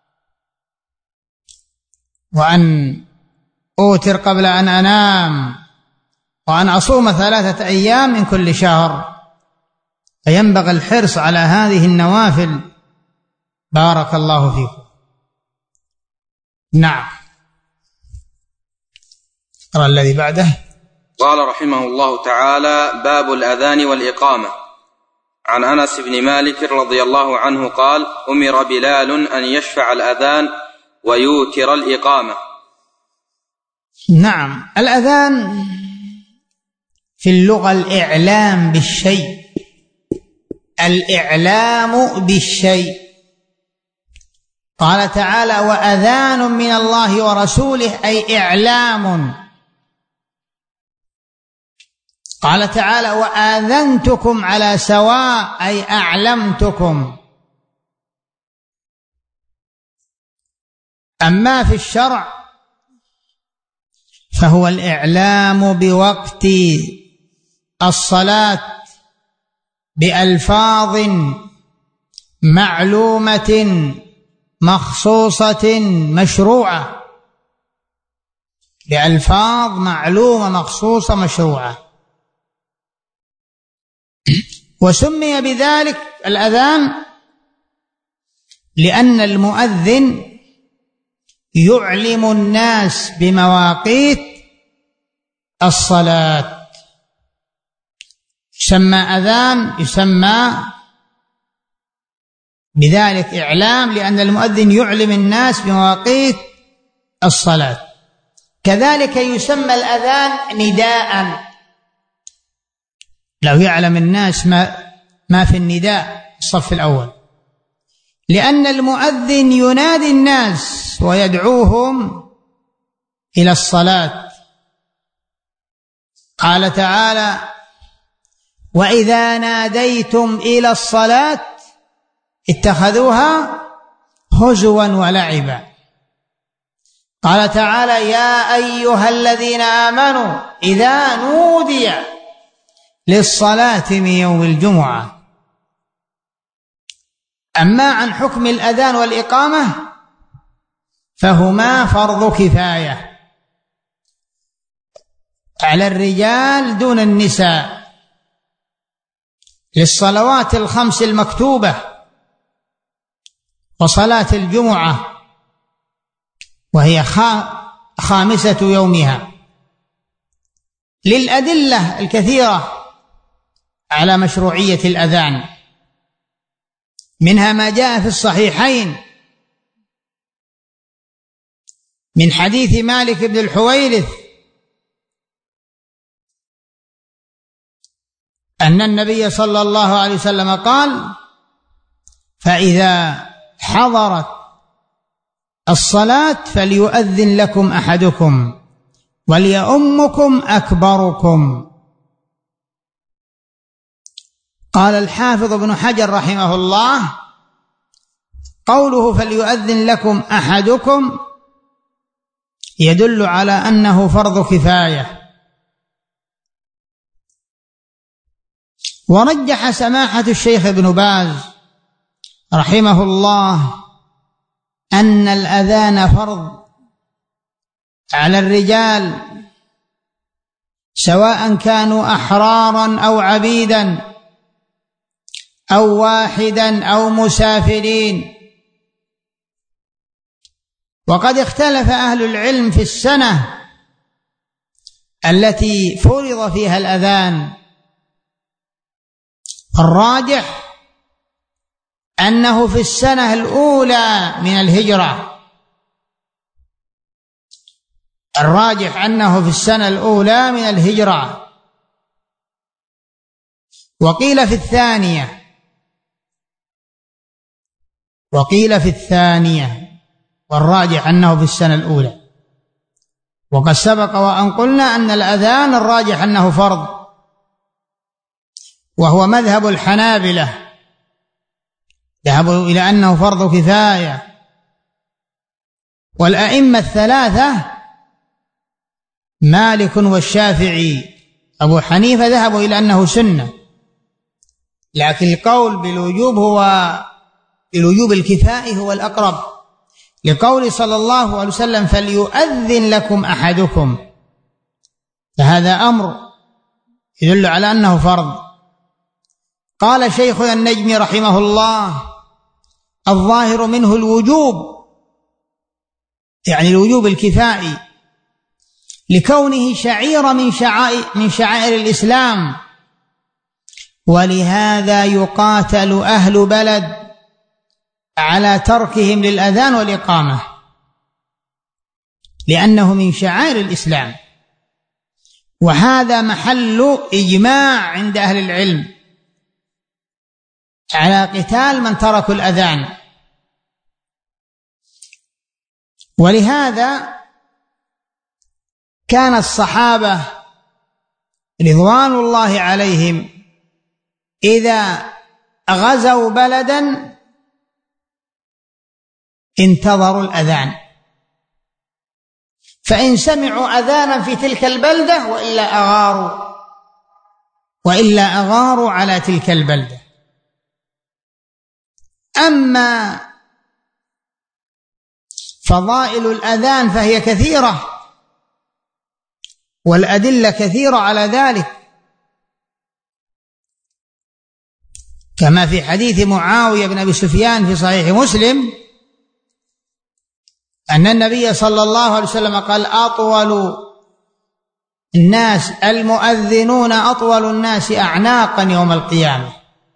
وأن أوتر قبل أن أنام، وأن أصوم ثلاثة أيام من كل شهر. فينبغي الحرص على هذه النوافل. بارك الله فيكم. نعم. قرأ الذي بعده. قال رحمه الله تعالى: باب الأذان والإقامة. عن أنس بن مالك رضي الله عنه قال: أمر بلال أن يشفع الأذان ويوتر الإقامة. نعم، الأذان في اللغة الإعلام بالشيء، الإعلام بالشيء. قال تعالى: وأذان من الله ورسوله، أي إعلام. قال تعالى: وآذنتكم على سواء، أي أعلمتكم. أما في الشرع فهو الإعلام بوقت الصلاة بألفاظ معلومة مخصوصة مشروعة، بألفاظ معلومة مخصوصة مشروعة. وسمي بذلك الأذان لأن المؤذن يعلم الناس بمواقيت الصلاة، يسمى أذان، يسمى بذلك إعلام، لأن المؤذن يعلم الناس بمواقيت الصلاة. كذلك يسمى الأذان نداء، لو يعلم الناس ما, ما في النداء الصف الأول، لأن المؤذن ينادي الناس ويدعوهم إلى الصلاة. قال تعالى: وإذا ناديتم إلى الصلاة اتخذوها هزوا ولعبا. قال تعالى: يا أيها الذين آمنوا إذا نودي للصلاة من يوم الجمعة. أما عن حكم الأذان والإقامة فهما فرض كفاية على الرجال دون النساء للصلوات الخمس المكتوبة وصلاة الجمعة، وهي خامسة يومها، للأدلة الكثيرة على مشروعية الأذان. منها ما جاء في الصحيحين من حديث مالك بن الحويرث أن النبي صلى الله عليه وسلم قال: فإذا حضرت الصلاة فليؤذن لكم أحدكم وليؤمكم أكبركم. قال الحافظ ابن حجر رحمه الله: قوله فليؤذن لكم أحدكم يدل على أنه فرض كفاية. ورجح سماحة الشيخ ابن باز رحمه الله أن الأذان فرض على الرجال سواء كانوا أحرارا أو عبيدا أو واحدا أو مسافرين. وقد اختلف أهل العلم في السنة التي فرض فيها الأذان. الراجح أنه في السنة الأولى من الهجرة الراجح أنه في السنة الأولى من الهجرة وقيل في الثانية وقيل في الثانية والراجح أنه في السنة الأولى. وقد سبق وأن قلنا أن الأذان الراجح أنه فرض، وهو مذهب الحنابلة، ذهبوا إلى أنه فرض كفاية. والأئمة الثلاثة مالك والشافعي أبو حنيفة ذهبوا إلى أنه سنة، لكن القول بالوجوب هو بالوجوب الكفائي هو الأقرب، لقول صلى الله عليه وسلم فليؤذن لكم أحدكم، فهذا أمر يدل على أنه فرض. قال شيخنا النجمي رحمه الله الظاهر منه الوجوب، يعني الوجوب الكفائي، لكونه شعيرة من شعائر من شعائر الإسلام، ولهذا يقاتل أهل بلد على تركهم للأذان والإقامة، لأنه من شعائر الإسلام، وهذا محل إجماع عند أهل العلم على قتال من تركوا الأذان. ولهذا كان الصحابة رضوان الله عليهم إذا غزوا بلدا انتظروا الأذان، فإن سمعوا أذانا في تلك البلدة وإلا أغاروا وإلا أغاروا على تلك البلدة. أما فضائل الأذان فهي كثيرة والأدلة كثيرة على ذلك، كما في حديث معاوية بن أبي سفيان في صحيح مسلم أن النبي صلى الله عليه وسلم قال أطول الناس المؤذنون أطول الناس أعناقا يوم القيامة،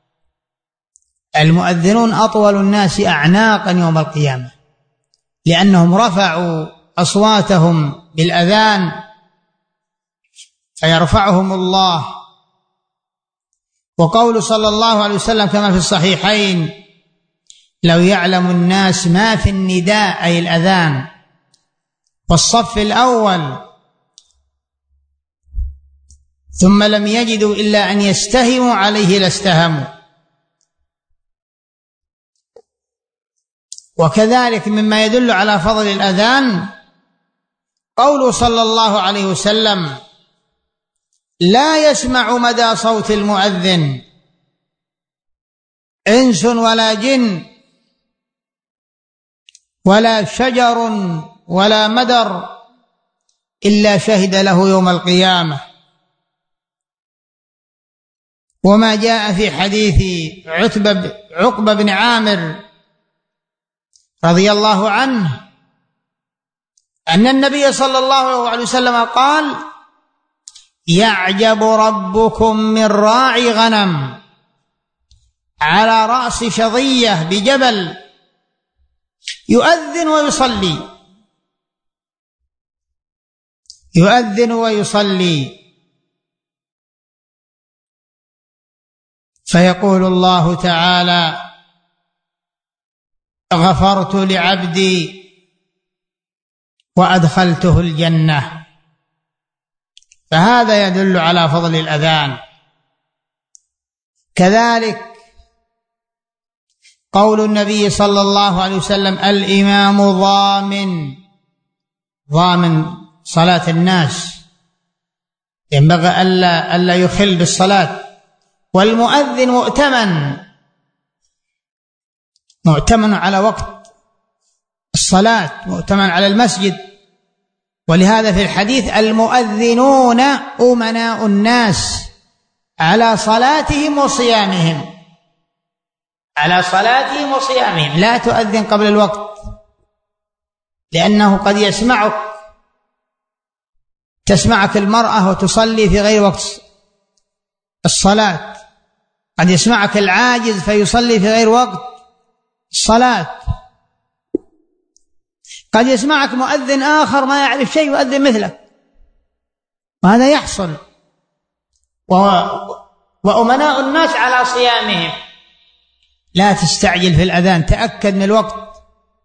المؤذنون أطول الناس أعناقا يوم القيامة، لأنهم رفعوا أصواتهم بالأذان فيرفعهم الله. وقول صلى الله عليه وسلم كما في الصحيحين لو يعلم الناس ما في النداء أي الأذان والصف الأول ثم لم يجدوا إلا أن يستهموا عليه لاستهموا. وكذلك مما يدل على فضل الأذان قوله صلى الله عليه وسلم لا يسمع مدى صوت المؤذن إنس ولا جن ولا شجر ولا مدر إلا شهد له يوم القيامة. وما جاء في حديث عتبة عقبة بن عامر رضي الله عنه أن النبي صلى الله عليه وسلم قال يعجب ربكم من راعي غنم على رأس شظية بجبل يؤذن ويصلي يؤذن ويصلي فيقول الله تعالى غفرت لعبدي وأدخلته الجنة. فهذا يدل على فضل الأذان. كذلك قول النبي صلى الله عليه وسلم: الإمام ضامن، ضامن صلاة الناس، ينبغي ألا, ألا يخل بالصلاة. والمؤذن مؤتمن، مؤتمن على وقت الصلاة، مؤتمن على المسجد. ولهذا في الحديث: المؤذنون أمناء الناس على صلاتهم وصيامهم، على صلاتهم وصيامهم. لا تؤذن قبل الوقت، لأنه قد يسمعك تسمعك المرأة وتصلي في غير وقت الصلاة، قد يسمعك العاجز فيصلي في غير وقت الصلاة، قد يسمعك مؤذن آخر ما يعرف شيء يؤذن مثلك، وهذا يحصل. وأمناء الناس على صيامهم. لا تستعجل في الأذان، تأكد من الوقت،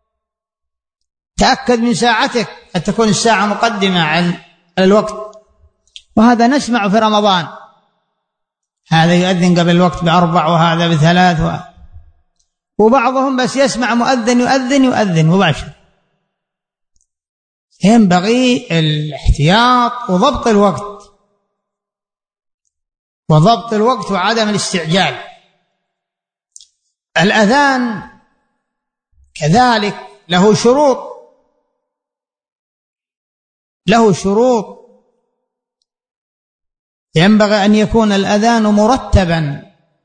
تأكد من ساعتك أن تكون الساعة مقدمة على الوقت. وهذا نسمع في رمضان، هذا يؤذن قبل الوقت بأربع وهذا بثلاث و... وبعضهم بس يسمع مؤذن يؤذن يؤذن مباشر. ينبغي الاحتياط وضبط الوقت، وضبط الوقت وعدم الاستعجال. الأذان كذلك له شروط، له شروط. ينبغي أن يكون الأذان مرتبا،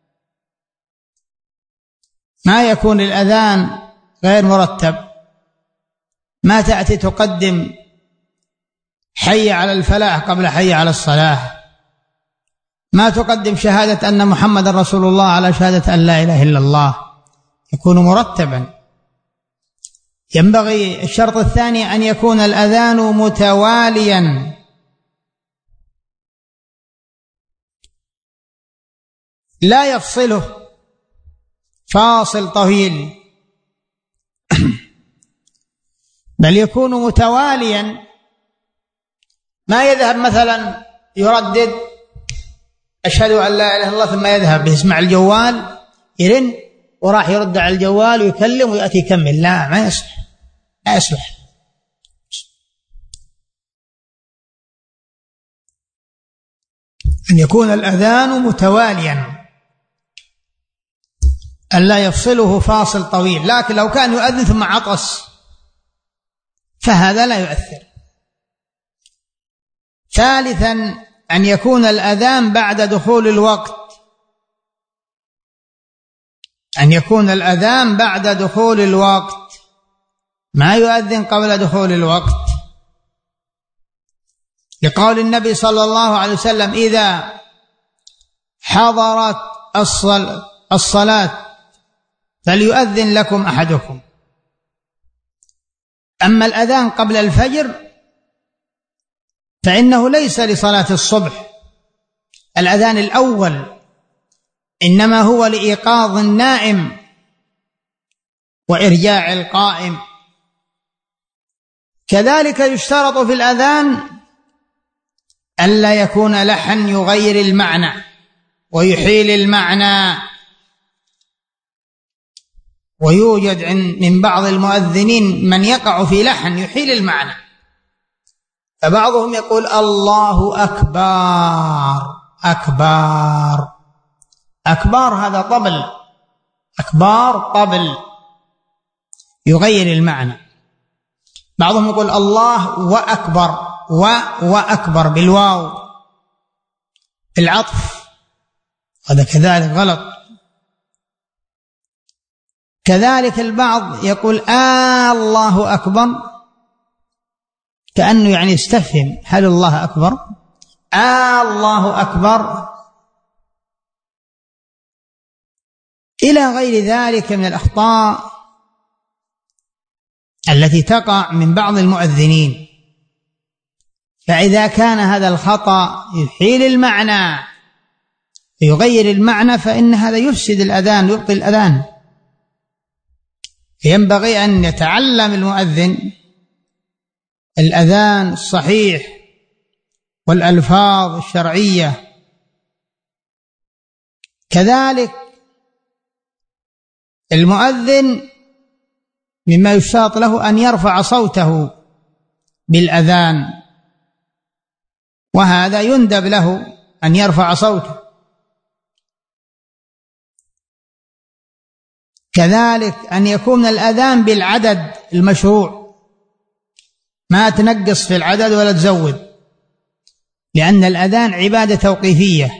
ما يكون الأذان غير مرتب. ما تأتي تقدم حي على الفلاح قبل حي على الصلاة، ما تقدم شهادة أن محمد رسول الله على شهادة أن لا إله إلا الله، يكون مرتبا. ينبغي الشرط الثاني أن يكون الأذان متواليا، لا يفصله فاصل طويل، بل يكون متواليا، ما يذهب مثلا يردد أشهد أن لا إله إلا الله ثم يذهب يسمع الجوال يرن وراح يرد على الجوال ويكلم ويأتي يكمل. لا، ما يصلح، لا يصلح. أن يكون الأذان متواليا، أن لا يفصله فاصل طويل. لكن لو كان يؤذن ثم عطس فهذا لا يؤثر. ثالثا أن يكون الأذان بعد دخول الوقت، أن يكون الأذان بعد دخول الوقت، ما يؤذن قبل دخول الوقت، لقول النبي صلى الله عليه وسلم: إذا حضرت الصلاة فليؤذن لكم أحدكم. أما الأذان قبل الفجر فإنه ليس لصلاة الصبح، الأذان الأول إنما هو لإيقاظ النائم وإرجاع القائم. كذلك يشترط في الأذان ألا يكون لحن يغير المعنى ويحيل المعنى. ويوجد من بعض المؤذنين من يقع في لحن يحيل المعنى، فبعضهم يقول الله أكبر أكبر أكبر، هذا طبل، أكبر طبل يغير المعنى. بعضهم يقول الله وأكبر، و وأكبر بالواو العطف، هذا كذلك غلط. كذلك البعض يقول آه الله أكبر، كأنه يعني يستفهم هل الله أكبر؟ آه الله أكبر، إلى غير ذلك من الأخطاء التي تقع من بعض المؤذنين. فإذا كان هذا الخطأ يحيل المعنى يغير المعنى فإن هذا يفسد الأذان، يبطل الأذان. ينبغي أن يتعلم المؤذن الأذان الصحيح والألفاظ الشرعية. كذلك المؤذن مما يشترط له أن يرفع صوته بالأذان، وهذا يندب له أن يرفع صوته. كذلك أن يكون الأذان بالعدد المشروع، ما تنقص في العدد ولا تزود، لأن الأذان عبادة توقيفية،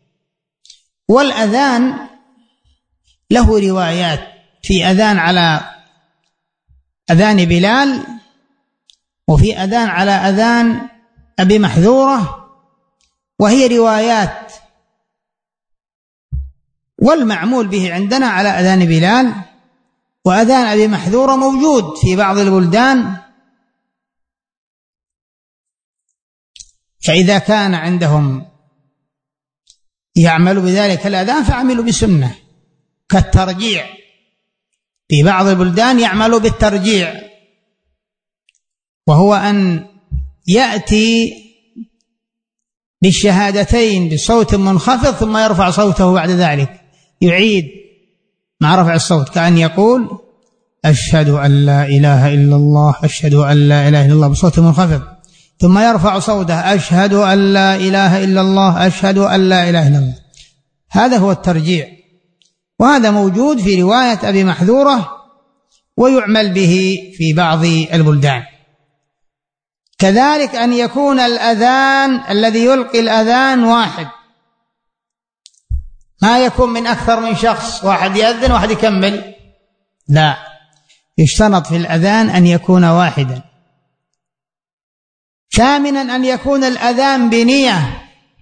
والأذان له روايات، في أذان على أذان بلال، وفي أذان على أذان أبي محذورة، وهي روايات، والمعمول به عندنا على أذان بلال. وأذان أبي محذورة موجود في بعض البلدان، فإذا كان عندهم يعملوا بذلك الأذان فعملوا بسنة، كالترجيع، في بعض البلدان يعملوا بالترجيع، وهو أن يأتي بالشهادتين بصوت منخفض ثم يرفع صوته بعد ذلك، يعيد مع رفع الصوت، كأن يقول أشهد أن لا إله إلا الله، أشهد أن لا إله إلا الله، بصوت منخفض، ثم يرفع صوته أشهد أن لا إله إلا الله، أشهد أن لا إله إلا الله. هذا هو الترجيع، وهذا موجود في رواية أبي محذورة، ويعمل به في بعض البلدان. كذلك أن يكون الأذان الذي يلقي الأذان واحد، ما يكون من أكثر من شخص، واحد يأذن واحد يكمل، لا، يشترط في الأذان أن يكون واحدا. ثامنا أن يكون الأذان بنية،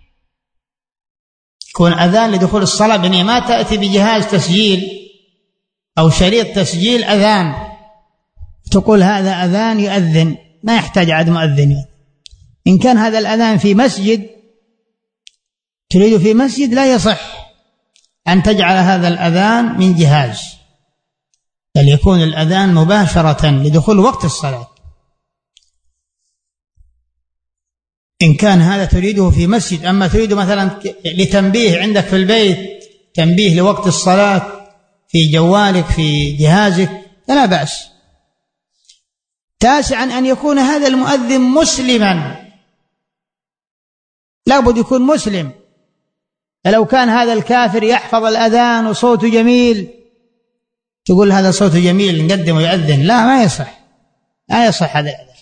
يكون أذان لدخول الصلاة بنية، ما تأتي بجهاز تسجيل أو شريط تسجيل أذان تقول هذا أذان يؤذن، ما يحتاج عاد مؤذن. إن كان هذا الأذان في مسجد، تريد في مسجد، لا يصح أن تجعل هذا الأذان من جهاز، بل يكون الأذان مباشرة لدخول وقت الصلاة. إن كان هذا تريده في مسجد، أما تريده مثلا لتنبيه عندك في البيت، تنبيه لوقت الصلاة في جوالك في جهازك، فلا بأس. تاسعا أن يكون هذا المؤذن مسلما، لا بد يكون مسلم. فلو كان هذا الكافر يحفظ الأذان وصوته جميل، تقول هذا صوته جميل نقدم ويؤذن، لا، ما يصح، لا يصح هذا الأذان.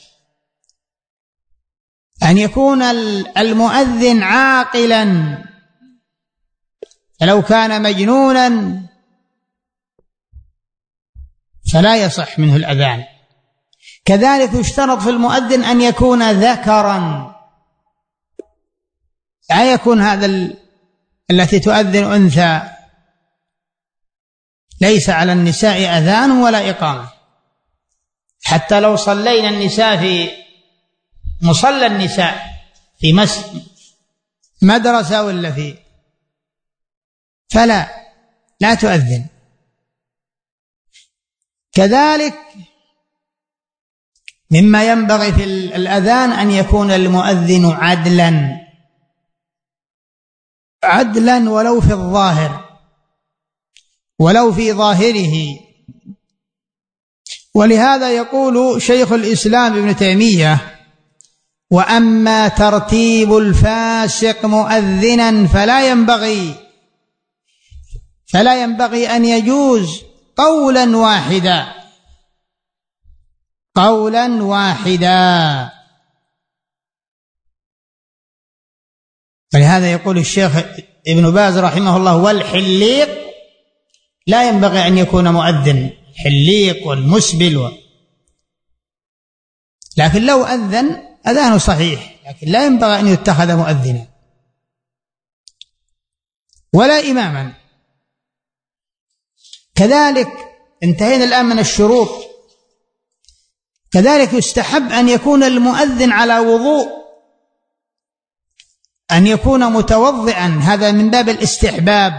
أن يكون المؤذن عاقلا، فلو كان مجنونا فلا يصح منه الأذان. كذلك يشترط في المؤذن أن يكون ذكرا، لا يكون هذا ال... التي تؤذن أنثى، ليس على النساء أذان ولا إقامة، حتى لو صلينا النساء في مصلى النساء في مسجد مدرسة ولا في، فلا لا تؤذن. كذلك مما ينبغي في الأذان أن يكون المؤذن عدلا، عدلا ولو في الظاهر، ولو في ظاهره. ولهذا يقول شيخ الإسلام ابن تيمية: وأما ترتيب الفاسق مؤذنا فلا ينبغي فلا ينبغي أن يجوز قولا واحدا، قولا واحدا. ولهذا يقول الشيخ ابن باز رحمه الله: والحليق لا ينبغي أن يكون مؤذن، الحليق والمسبل و... لكن لو أذن أذانه صحيح، لكن لا ينبغي أن يتخذ مؤذنا ولا إماما. كذلك انتهينا الآن من الشروط. كذلك يستحب أن يكون المؤذن على وضوء، أن يكون متوضئا، هذا من باب الاستحباب.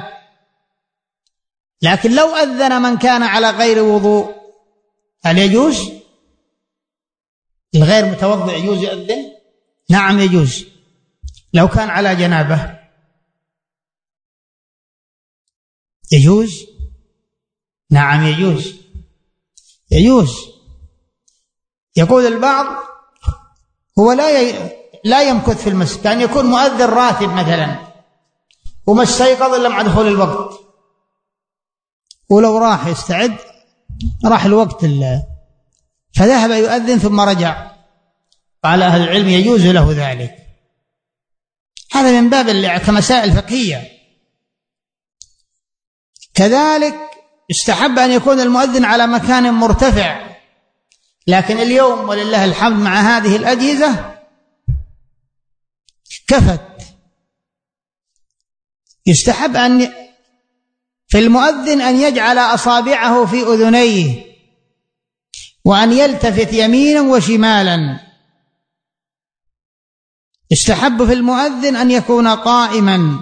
لكن لو أذن من كان على غير وضوء هل يجوز؟ الغير متوضئ يجوز يؤذن؟ نعم يجوز، لو كان على جنابه يجوز، نعم يجوز يجوز. يقول البعض هو لا ي... لا يمكث في المسجد، كان يكون مؤذن راتب مثلا وما استيقظ إلا مع دخول الوقت، ولو راح يستعد راح الوقت الله فذهب يؤذن ثم رجع، قال أهل العلم يجوز له ذلك. هذا من باب كمسائل فقهية. كذلك استحب أن يكون المؤذن على مكان مرتفع، لكن اليوم ولله الحمد مع هذه الأجهزة كفت. يستحب أن في المؤذن أن يجعل أصابعه في أذنيه وأن يلتفت يمينا وشمالا. يستحب في المؤذن أن يكون قائما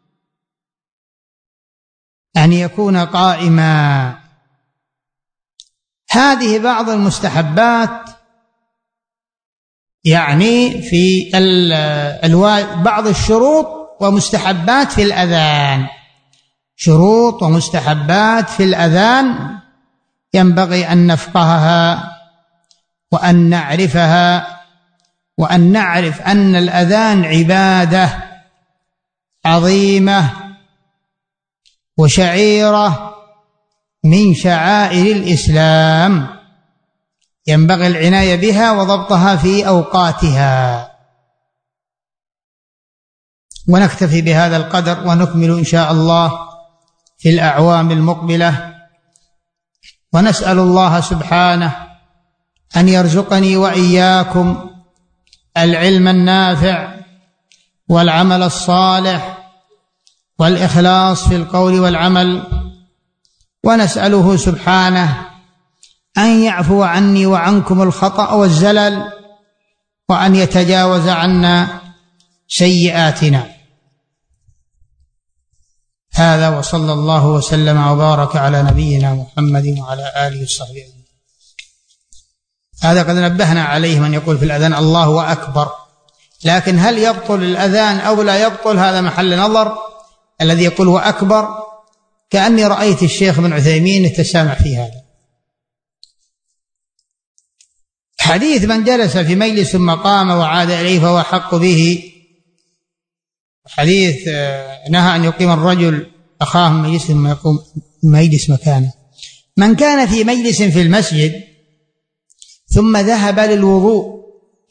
أن يكون قائما. هذه بعض المستحبات، يعني في بعض الشروط ومستحبات في الأذان. شروط ومستحبات في الأذان ينبغي أن نفقهها وأن نعرفها، وأن نعرف أن الأذان عبادة عظيمة وشعيرة من شعائر الإسلام، ينبغي العناية بها وضبطها في أوقاتها. ونكتفي بهذا القدر ونكمل إن شاء الله في الأعوام المقبلة، ونسأل الله سبحانه أن يرزقني وإياكم العلم النافع والعمل الصالح والإخلاص في القول والعمل، ونسأله سبحانه أن يعفو عني وعنكم الخطأ والزلل، وأن يتجاوز عنا سيئاتنا. هذا وصلى الله وسلم وبارك على نبينا محمد وعلى آله وصحبه أجمعين. هذا قد نبهنا عليه من يقول في الأذان الله أكبر، لكن هل يبطل الأذان أو لا يبطل هذا محل نظر. الذي يقول وأكبر كأني رأيت الشيخ بن عثيمين يتسامع في هذا. حديث من جلس في مجلس ثم قام وعاد إليه فهو حق به، حديث نهى أن يقيم الرجل أخاه من مجلس ثم يقوم مجلس مكانه. من كان في مجلس في المسجد ثم ذهب للوضوء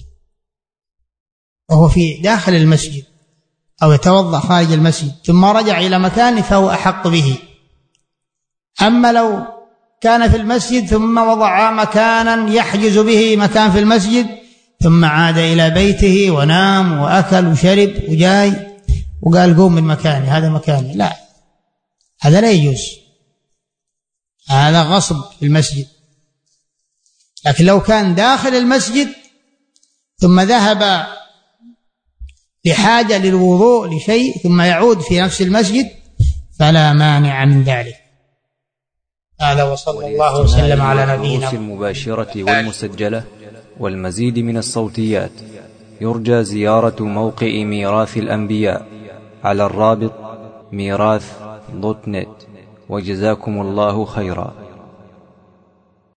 وهو في داخل المسجد أو يتوضأ خارج المسجد ثم رجع إلى مكانه فهو أحق به. أما لو كان في المسجد ثم وضع مكانا يحجز به مكان في المسجد ثم عاد إلى بيته ونام وأكل وشرب وجاي وقال قوم من مكاني هذا مكاني، لا، هذا لا يجوز، هذا غصب في المسجد. لكن لو كان داخل المسجد ثم ذهب لحاجة للوضوء لشيء ثم يعود في نفس المسجد فلا مانع من ذلك. هذا وصلى الله وسلم على نبينا. المباشرة والمسجلة والمزيد من الصوتيات يرجى زيارة موقع ميراث الأنبياء على الرابط ميراث دوت نت. وجزاكم الله خيرا.